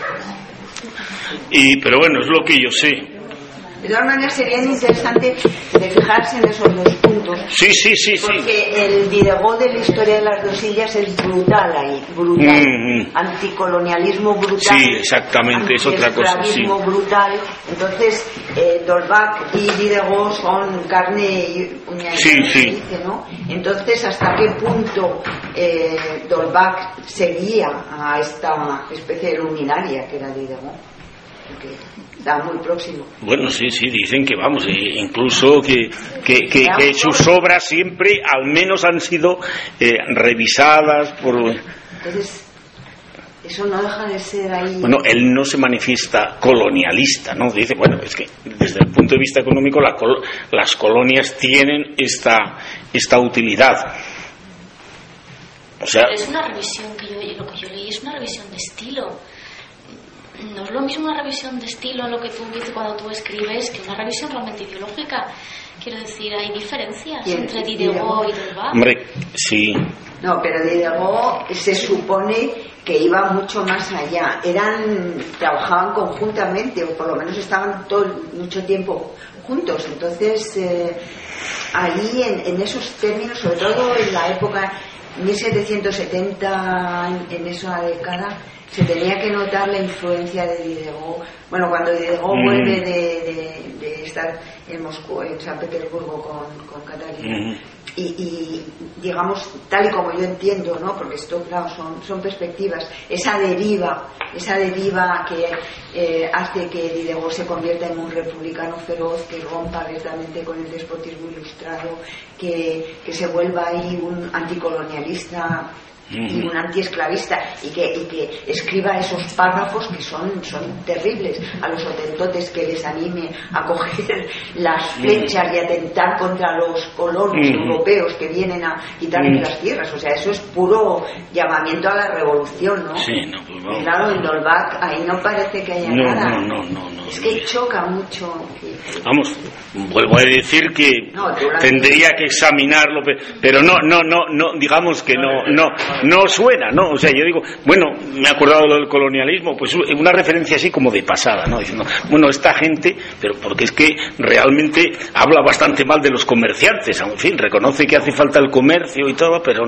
Pero bueno, es lo que yo sé. De todas maneras sería interesante de fijarse en esos dos puntos. Sí. Porque el Diderot de la historia de las dos Illas es brutal ahí, brutal. Anticolonialismo brutal. Sí, exactamente, es otra cosa. Antiesclavismo brutal. Entonces, Dolbach y Diderot son carne y uña y carne, ¿no? Entonces, ¿hasta qué punto Dolbach seguía a esta especie de luminaria que era Diderot? Porque está muy próximo. Bueno, sí, dicen que vamos, incluso que sus obras siempre al menos han sido revisadas por... Entonces, eso no deja de ser ahí... Bueno, él no se manifiesta colonialista, ¿no? Dice, bueno, es que desde el punto de vista económico las colonias tienen esta utilidad. O sea... Pero es una revisión lo que yo leí es una revisión de estilo. No es lo mismo una revisión de estilo en lo que tú dices cuando tú escribes que una revisión realmente ideológica. Quiero decir, hay diferencias entre Diderot y Dolbach. Hombre, sí. No, pero Diderot se supone que iba mucho más allá. Trabajaban conjuntamente, o por lo menos estaban mucho tiempo juntos. Entonces, ahí en esos términos, sobre todo en la época 1770, en esa década, se tenía que notar la influencia de Diderot. Bueno, cuando Diderot vuelve de estar en Moscú, en San Petersburgo con Catalina, y digamos, tal y como yo entiendo, ¿no? Porque esto, claro, son perspectivas, esa deriva que hace que Diderot se convierta en un republicano feroz, que rompa abiertamente con el despotismo ilustrado, que se vuelva ahí un anticolonialista y un antiesclavista, y que escriba esos párrafos que son terribles, a los hotentotes, que les anime a coger las flechas y atentar contra los colonos europeos que vienen a quitarles las tierras. O sea, eso es puro llamamiento a la revolución, ¿no? Sí, no, pues vamos. Claro, en Dolbach ahí no parece que haya nada. No. Es que choca mucho. Vamos, vuelvo a decir que tendría que examinarlo, pero no, digamos que no suena, ¿no? O sea, yo digo, bueno, me he acordado de lo del colonialismo, pues una referencia así como de pasada, ¿no? Diciendo, bueno, esta gente, pero porque es que realmente habla bastante mal de los comerciantes, en fin, reconoce que hace falta el comercio y todo, pero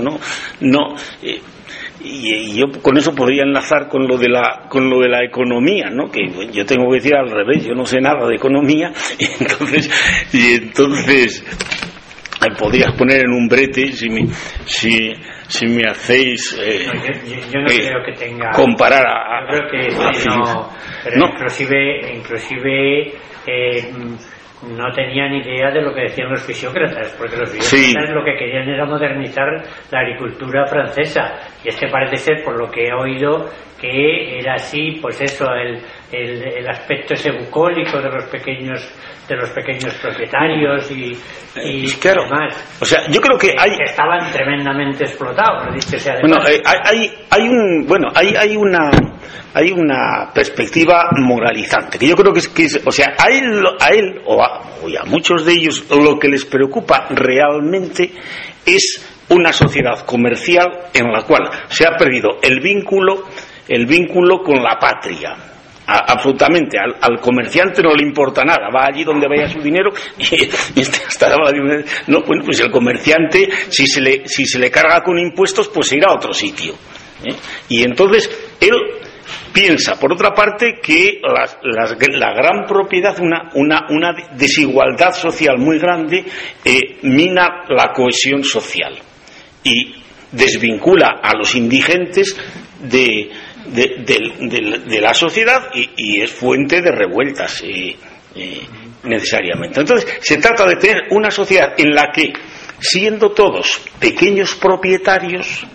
y yo con eso podría enlazar con lo de la economía, ¿no? Que yo tengo que decir al revés, yo no sé nada de economía, y entonces podrías poner en un brete si me hacéis yo no creo que tenga comparar yo creo que no, pero no. inclusive no tenían idea de lo que decían los fisiócratas, porque los fisiócratas lo que querían era modernizar la agricultura francesa, y parece ser, por lo que he oído, que era así, pues eso, el aspecto ese bucólico de los pequeños propietarios y claro, demás. O sea, yo creo que estaban tremendamente explotados, dicho sea de bueno, paso. hay una perspectiva moralizante que yo creo que es, o sea, a él o a muchos de ellos lo que les preocupa realmente es una sociedad comercial en la cual se ha perdido el vínculo con la patria. Absolutamente, al comerciante no le importa nada, va allí donde vaya su dinero y no, bueno, pues el comerciante si se le carga con impuestos pues se irá a otro sitio, y entonces él piensa por otra parte que la gran propiedad, una desigualdad social muy grande, mina la cohesión social y desvincula a los indigentes de la sociedad y es fuente de revueltas necesariamente. Entonces se trata de tener una sociedad en la que, siendo todos pequeños propietarios,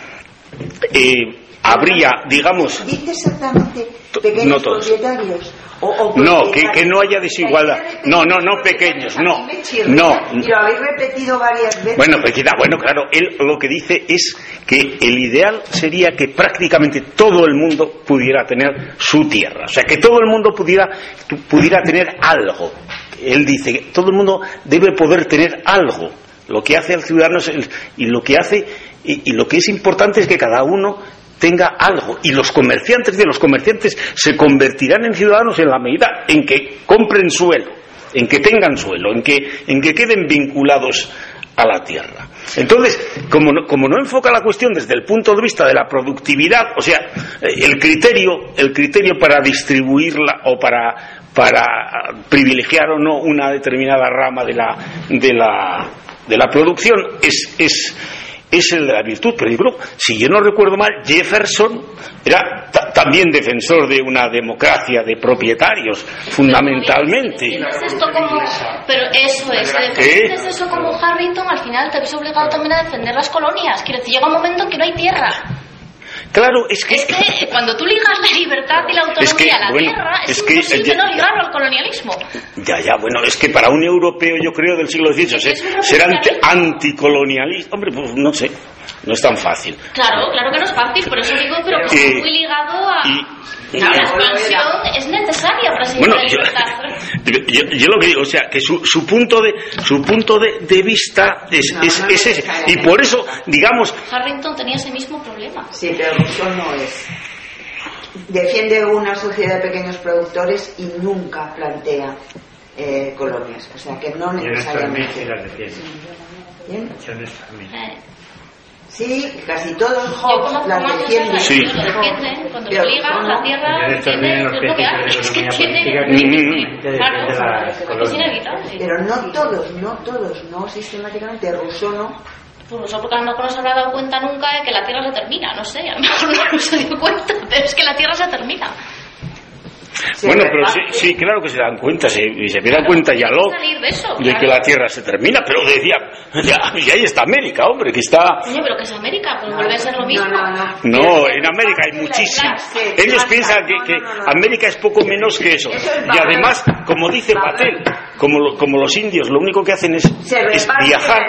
habría, digamos, dice exactamente pequeños propietarios no, que no haya desigualdad. No, pequeños, no. Y lo habéis repetido varias veces. Bueno, claro, él lo que dice es que el ideal sería que prácticamente todo el mundo pudiera tener su tierra, o sea, que todo el mundo pudiera tener algo. Él dice que todo el mundo debe poder tener algo. Lo que hace al ciudadano y lo que es importante es que cada uno tenga algo, y los comerciantes se convertirán en ciudadanos en la medida en que compren suelo, en que tengan suelo, en que queden vinculados a la tierra. Entonces, como no enfoca la cuestión desde el punto de vista de la productividad, o sea, el criterio para distribuirla o para privilegiar o no una determinada rama de la producción es el de la virtud. Pero yo creo, si yo no recuerdo mal, Jefferson era también defensor de una democracia de propietarios, fundamentalmente. Pero eso es, si dices eso como Harrington, al final te ves obligado también a defender las colonias. Quiero decir, llega un momento en que no hay tierra. Claro, es que cuando tú ligas la libertad y la autonomía a la tierra, es imposible no ligarlo al colonialismo. Bueno, es que para un europeo, yo creo, del siglo XVIII, ser anticolonialista, hombre, pues no sé, no es tan fácil. Claro que no es fácil, por eso digo, pero que está muy ligado a... la expansión es necesaria para seguir la libertad. Yo lo que digo, o sea, que su punto de vista es ese, y por eso, digamos... Harrington tenía ese mismo problema. Sí, pero Rousseau no es. Defiende una sociedad de pequeños productores y nunca plantea colonias, o sea, que no necesariamente. ¿Bien? Sí, casi todos Hobbes las defienden. Sí. Cuando lo ligan, la tierra defiende lo que hay. Es que tiene... Claro, es inevitable. Pero no todos, no sistemáticamente. Rousseau no. Pues Rousseau porque a lo mejor no se habrá dado cuenta nunca de que la tierra se termina, no sé, a lo mejor no se dio cuenta, pero es que la tierra se termina. Bueno, pero sí, claro que se dan cuenta, se dan cuenta ya de que la Tierra se termina, pero decía, ya ahí está América, hombre, que está... Oye, pero que es América, pues vuelve a ser lo mismo. No, en América hay muchísimo. Ellos piensan que América es poco menos que eso. Y además, como dice Patel, como los indios, lo único que hacen es viajar.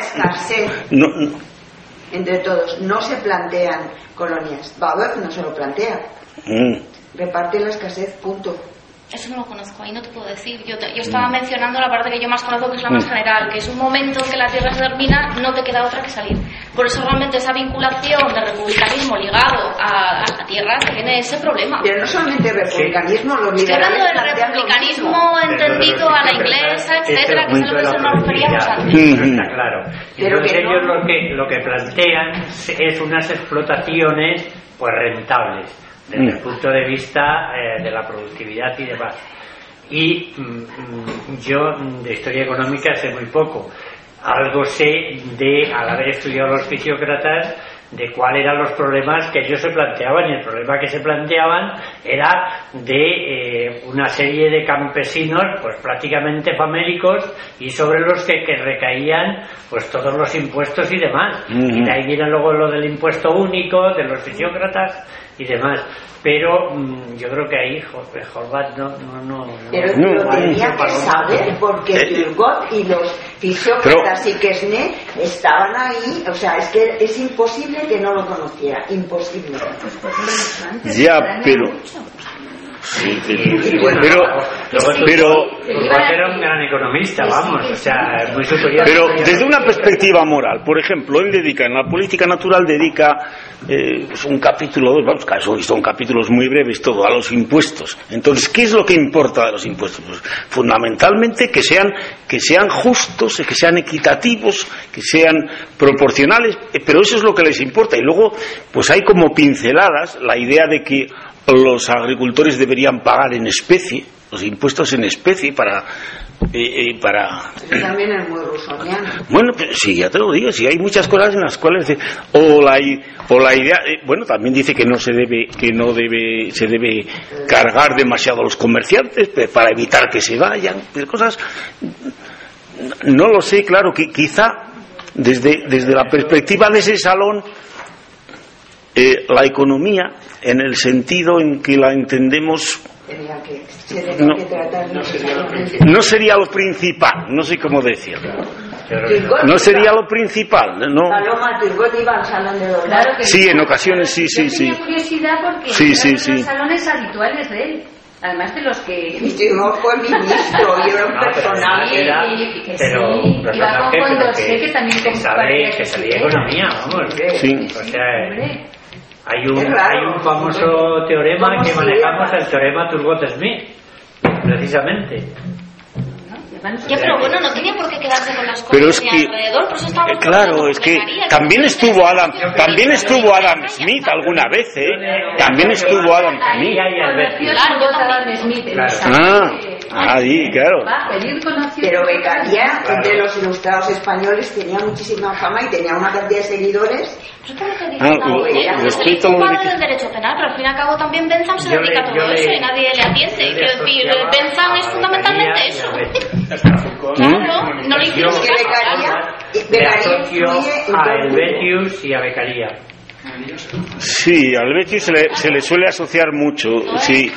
Entre todos, no se plantean colonias. Babeuf no se lo plantea. Reparte la escasez, punto. Eso no lo conozco, ahí no te puedo decir. Yo estaba mencionando la parte que yo más conozco, que es la más general, que es un momento en que la tierra se termina, no te queda otra que salir. Por eso realmente esa vinculación de republicanismo ligado a la tierra tiene ese problema. Pero no solamente republicanismo, los liberales. Estoy hablando del republicanismo entendido a la inglesa, etcétera, que es a lo que nos referíamos antes. Está claro. Entonces ellos lo que plantean es unas explotaciones pues rentables desde el punto de vista de la productividad y demás. Y yo de historia económica sé muy poco. Algo sé al haber estudiado los fisiócratas, de cuáles eran los problemas que ellos se planteaban, y el problema que se planteaban era de una serie de campesinos pues prácticamente famélicos, y sobre los que recaían pues todos los impuestos y demás. Y de ahí viene luego lo del impuesto único de los fisiócratas y demás. Pero yo creo que ahí Horvath no pero lo tenía que saber, porque Turgot y los fisiócratas y Quesnay estaban ahí, o sea, es que es imposible que no lo conociera, imposible. Ya, pero Sí, pero era un gran economista, vamos, o sea, muy superior. Pero desde una perspectiva moral, por ejemplo, él dedica, en la política natural dedica un capítulo, vamos, son capítulos muy breves, todo, a los impuestos. Entonces, ¿qué es lo que importa de los impuestos? Pues, fundamentalmente que sean justos, que sean equitativos, que sean proporcionales, pero eso es lo que les importa. Y luego, pues hay como pinceladas la idea de que los agricultores deberían pagar en especie, los impuestos en especie para también es muy rusoniano. Bueno, sí, ya te lo digo, sí, hay muchas cosas en las cuales o la idea, bueno, también dice que se debe cargar demasiado a los comerciantes para evitar que se vayan, cosas, no lo sé, claro, que quizá desde la perspectiva de ese salón, la economía, en el sentido en que la entendemos, no sería lo principal, no sé cómo decirlo. No sería lo principal, ¿no? Paloma Turgot iba al salón de Dolbach. Claro que sí, en ocasiones sí. Tenía curiosidad porque eran los salones habituales de él. Además de los que... No fue ministro, y era un personaje. Iba con Condorcet, que también que sabía economía, vamos. Sí. O sea, hay un famoso teorema que manejamos, el teorema Turgot-Smith, precisamente. Ya, pero bueno, no tenía por qué quedarse con las cosas pero es que, alrededor, por eso estábamos claro, es que también estuvo Adam Smith alguna vez, también estuvo Adam Smith. Claro. Pero Beccaria, entre los ilustrados españoles, tenía muchísima fama y tenía una cantidad de seguidores. Es un padre del derecho penal, pero al fin y al cabo también Bentham se dedica a todo eso y nadie le atiende. Quiero decir, Bentham es fundamentalmente eso. Claro, no le hicimos le asocio a Helvetius y a Beccaria. Sí, a Helvetius se le suele asociar mucho, sí.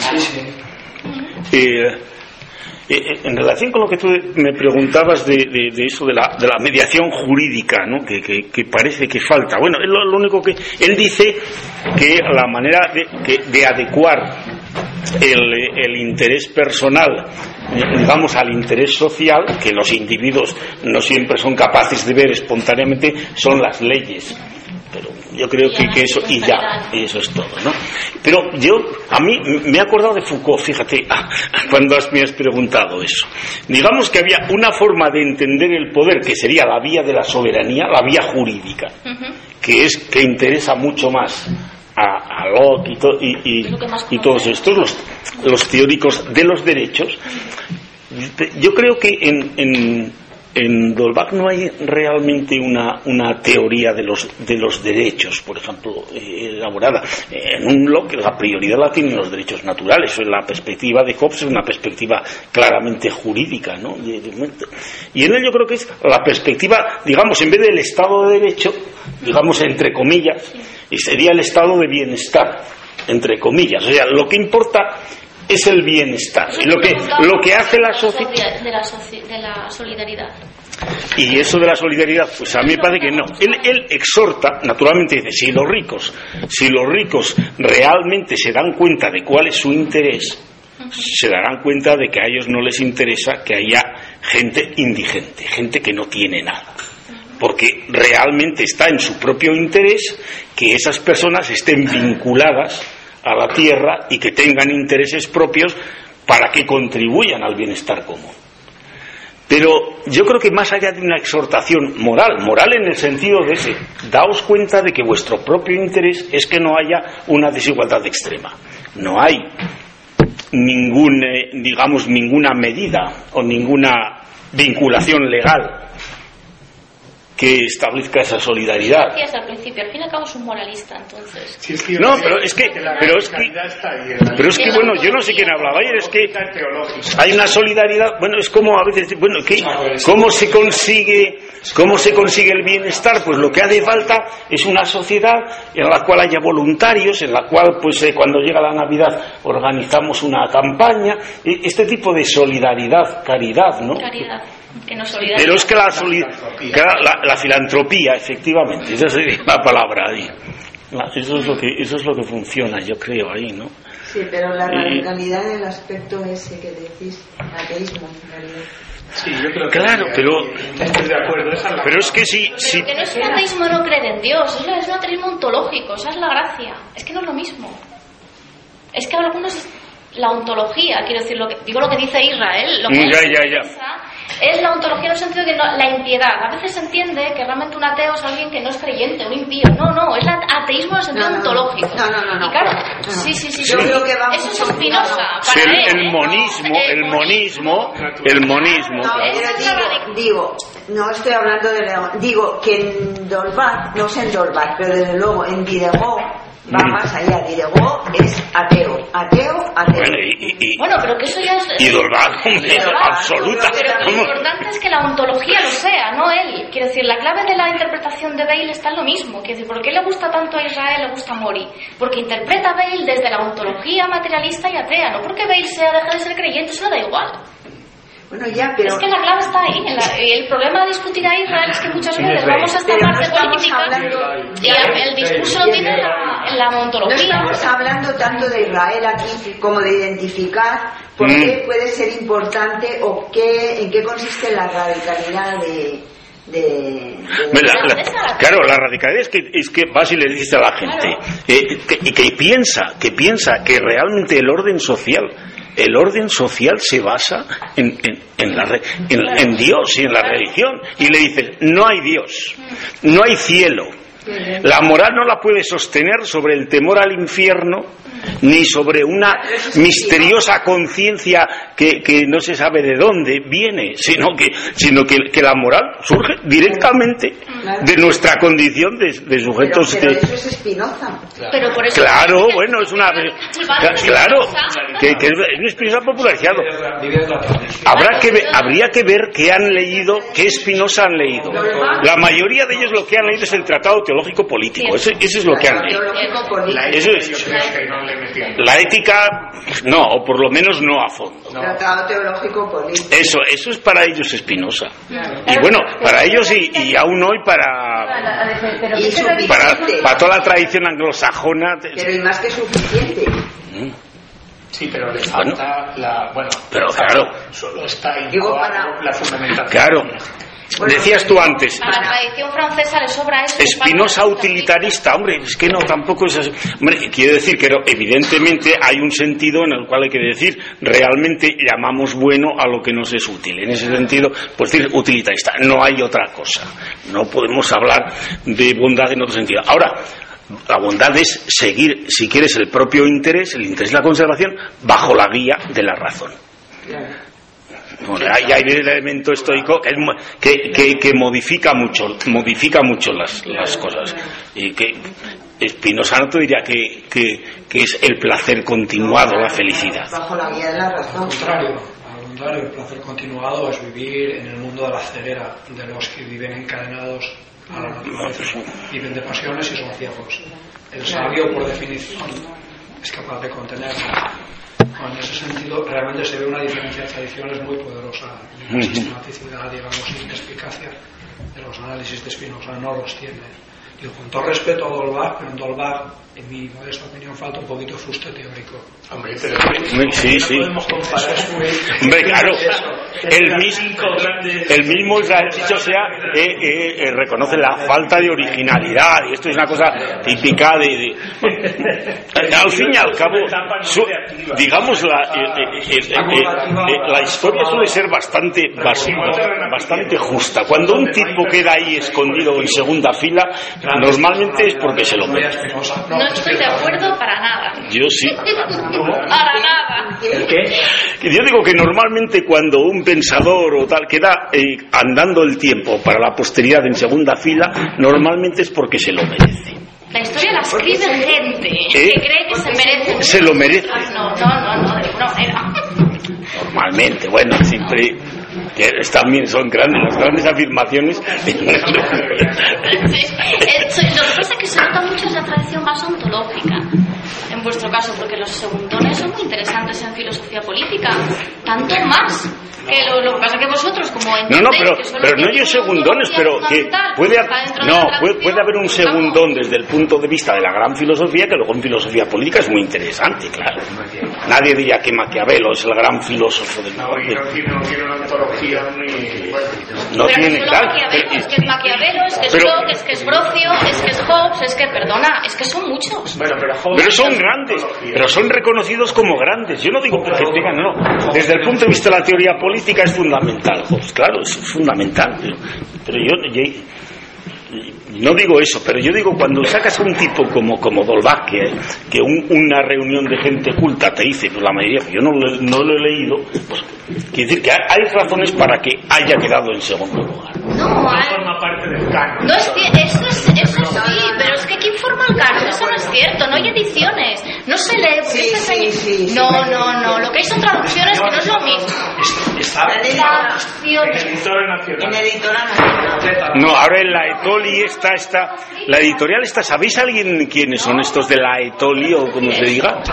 En relación con lo que tú me preguntabas de eso de la mediación jurídica, ¿no? que parece que falta. Bueno, lo único que él dice que la manera de adecuar el interés personal, digamos, al interés social, que los individuos no siempre son capaces de ver espontáneamente, son las leyes. Pero yo creo que eso, y ya, eso es todo, ¿no? Pero a mí me he acordado de Foucault, fíjate, cuando me has preguntado eso. Digamos que había una forma de entender el poder que sería la vía de la soberanía, la vía jurídica, que interesa mucho más a Locke y todos estos, los teóricos de los derechos. Yo creo que en Dolbach no hay realmente una teoría de los derechos, por ejemplo, elaborada. En un Locke la prioridad la tienen los derechos naturales. En la perspectiva de Hobbes es una perspectiva claramente jurídica, ¿no? Y en él yo creo que es la perspectiva, digamos, en vez del Estado de Derecho, digamos, entre comillas, y sería el estado de bienestar, entre comillas. O sea, lo que importa es el bienestar. Lo que hace la sociedad de la solidaridad. Y eso de la solidaridad, pues a mí me parece que no. Él exhorta, naturalmente dice, si los ricos realmente se dan cuenta de cuál es su interés, se darán cuenta de que a ellos no les interesa que haya gente indigente, gente que no tiene nada. Porque realmente está en su propio interés que esas personas estén vinculadas a la tierra y que tengan intereses propios para que contribuyan al bienestar común. Pero yo creo que más allá de una exhortación moral en el sentido de ese, daos cuenta de que vuestro propio interés es que no haya una desigualdad extrema. No hay ninguna medida o ninguna vinculación legal que establezca esa solidaridad. Decías al principio, al fin y al cabo es un moralista, entonces. Sí, es que no, pero es que bueno, yo no sé quién hablaba ayer, es que hay una solidaridad, bueno, es como a veces, bueno, ¿cómo se consigue el bienestar? Pues lo que hace falta es una sociedad en la cual haya voluntarios, en la cual, pues, cuando llega la Navidad organizamos una campaña, este tipo de solidaridad, caridad, ¿no? Caridad. Pero es que la filantropía, efectivamente, esa sería la palabra ahí. Eso es lo que funciona, yo creo, ahí, ¿no? Sí, pero la radicalidad del aspecto ese que decís, ateísmo, en realidad. Sí, yo creo que claro, pero estoy de acuerdo. Pero es que sí. Pero que no es un ateísmo no creer en Dios, es un ateísmo ontológico, esa es la gracia. Es que no es lo mismo. Es que algunos, la ontología, quiero decir, digo lo que dice Israel, lo que es la ontología en el sentido de la impiedad. A veces se entiende que realmente un ateo es alguien que no es creyente, un impío. No, es el ateísmo en el sentido ontológico. No. Y claro, sí. Yo creo que va eso mucho es Spinoza. Sí, el monismo. No, digo, no estoy hablando de León. Digo que en Dolbach, no sé en Dolbach, pero desde luego en Diderot va más allá. Diderot es ateo. Bueno, pero que eso ya es... Y Dolbach, absoluta. Pero lo importante es que la ontología lo sea, no él. Quiero decir, la clave de la interpretación de Bale está en lo mismo. Quiero decir, ¿por qué le gusta tanto a Israel, le gusta a Mori? Porque interpreta a Bale desde la ontología materialista y atea, no porque Bale deje de ser creyente, eso le da igual. Bueno, ya, pero... Es que la clave está ahí. El problema de discutir a Israel es que muchas veces vamos a esta parte política y el discurso lo tiene en la ontología. No estamos hablando tanto de Israel aquí como de identificar por qué puede ser importante o en qué consiste la radicalidad claro, la radicalidad es que vas y le dices a la gente que piensa que realmente el orden social se basa en Dios y en la religión, y le dices, no hay Dios, no hay cielo, la moral no la puede sostener sobre el temor al infierno ni sobre una misteriosa conciencia que no se sabe de dónde viene, sino que la moral surge directamente de nuestra condición de sujetos. Pero eso es Spinoza. Pero por eso claro, bueno, es una... Claro, que es un Spinoza popularizado. Habría que ver qué han leído, qué Spinoza han leído. La mayoría de ellos lo que han leído es el Tratado Teológico Político. Eso es lo que han leído. Eso es... La ética, no, o por lo menos no a fondo. Tratado Teológico Político. Eso es para ellos Spinoza. Y bueno, para ellos y aún hoy para toda la tradición anglosajona. Pero y más que suficiente. Sí, pero le falta pero claro, solo está indicado la fundamentación. Claro. Decías tú antes, a la tradición francesa le sobra eso. Spinoza utilitarista, hombre, es que no, tampoco es así. Hombre, quiero decir que evidentemente hay un sentido en el cual hay que decir, realmente llamamos bueno a lo que nos es útil. En ese sentido, pues decir utilitarista, no hay otra cosa. No podemos hablar de bondad en otro sentido. Ahora, la bondad es seguir, si quieres, el propio interés, el interés de la conservación, bajo la guía de la razón. Bueno, hay el elemento estoico que modifica mucho las cosas, y que Spinoza no te diría que es el placer continuado, la felicidad. Bajo la guía de la razón. Al contrario, el placer continuado es vivir en el mundo de la ceguera de los que viven encadenados a la naturaleza, viven de pasiones y son ciegos. El sabio, por definición, es capaz de contenerla. En ese sentido, realmente se ve una diferencia de tradiciones muy poderosa, y la sistematicidad, digamos, y eficacia de los análisis de Spinoza no los tiene. Digo, con todo respeto a Dolbach, pero en Dolbach, en mi modesta opinión, falta un poquito de fuste teórico. Hombre, pero sí. No podemos comparar. Hombre, claro. El mismo Israel, dicho sea, reconoce la falta de originalidad, y esto es una cosa típica de al fin y al cabo, digamos, la historia suele ser bastante justa. Cuando un tipo queda ahí escondido en segunda fila, normalmente es porque se lo merece. No estoy de acuerdo para nada. Yo sí. Para nada. Yo digo que normalmente cuando un pensador o tal queda andando el tiempo para la posteridad en segunda fila, normalmente es porque se lo merece. La historia la escribe gente que cree que se merece. Se lo merece. No. Normalmente, bueno, siempre... también son las grandes afirmaciones. Lo que pasa es que se nota mucho esa tradición más ontológica. en vuestro caso, porque los segundones son muy interesantes en filosofía política, tanto más que lo que pasa que vosotros como entendéis pero no hay segundones, pero que puede haber un segundón desde el punto de vista de la gran filosofía, que luego en filosofía política es muy interesante, claro. Nadie diría que Maquiavelo es el gran filósofo del mundo. No tiene una ontología ni... No tiene, claro. Es que es Maquiavelo, es que es Locke, es que es Brocio, es que es Hobbes, es que, perdona, es que son muchos. Pero son grandes, pero son reconocidos como grandes. Yo no digo que tengan, no. Desde el punto de vista de la teoría política es fundamental, Hobbes, claro, es fundamental. Pero yo no digo eso, pero yo digo cuando sacas a un tipo como Dolbach, que una reunión de gente culta te dice, pues la mayoría, yo no lo he leído, pues quiere decir que hay razones para que haya quedado en segundo lugar. No forma parte del canon. No es eso sí, pero es que ¿quién forma el canon? Eso no es cierto, no hay ediciones, no se lee. Sí. No, lo que hay son traducciones que no es lo mismo. En Editora Nacional. No, ahora en la Etoli está la editorial está, ¿sabéis alguien quiénes son estos de la Etoli o como se diga?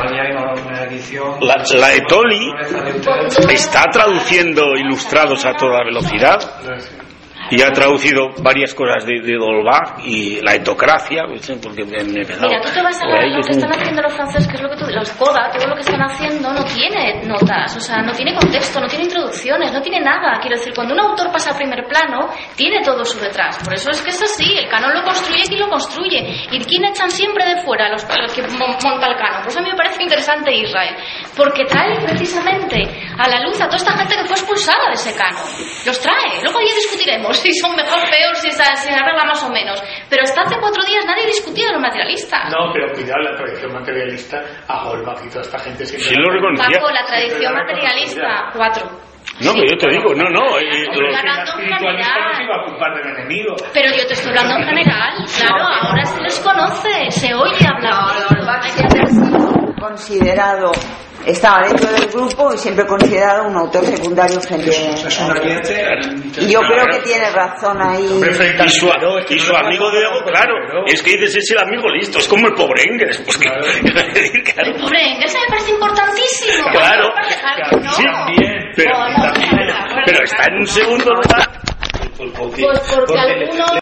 La Etoli está traduciendo ilustrados a toda velocidad y ha traducido varias cosas de Dolbach y la etocracia, porque me he pensado. Mira, tú te vas a ver lo que están haciendo los franceses, que es lo que los CODA, todo lo que están haciendo no tiene notas, o sea, no tiene contexto, no tiene introducciones, no tiene nada. Quiero decir, cuando un autor pasa a primer plano, tiene todo su detrás. Por eso es que es así, el canon lo construye quien lo construye. ¿Y quién echan siempre de fuera los que monta el canon? Pues a mí me parece interesante Israel, porque trae precisamente a la luz a toda esta gente que fue expulsada de ese canon. Los trae, luego ya discutiremos si son mejor, peor, si se arregla más o menos. Pero hasta hace 4 días nadie discutía de los materialistas. No, pero cuidado, la tradición materialista, a Holbach y toda esta gente siempre... Sí, lo reconocía. Bajo la tradición materialista, 4. No, pero yo te digo, no. La espiritualista no se iba a ocupar del enemigo. Pero yo te estoy hablando en general, claro, ahora se les conoce, se oye hablar. Considerado, estaba dentro del grupo y siempre considerado un autor secundario frente a... Y yo creo que tiene razón ahí. Y su amigo Diego, claro, es que dices, es el amigo listo, es como el pobre Engels. Pues claro. El pobre Engels me parece importantísimo. Claro, no. Sí, pero está en un segundo lugar. Pues porque algunos...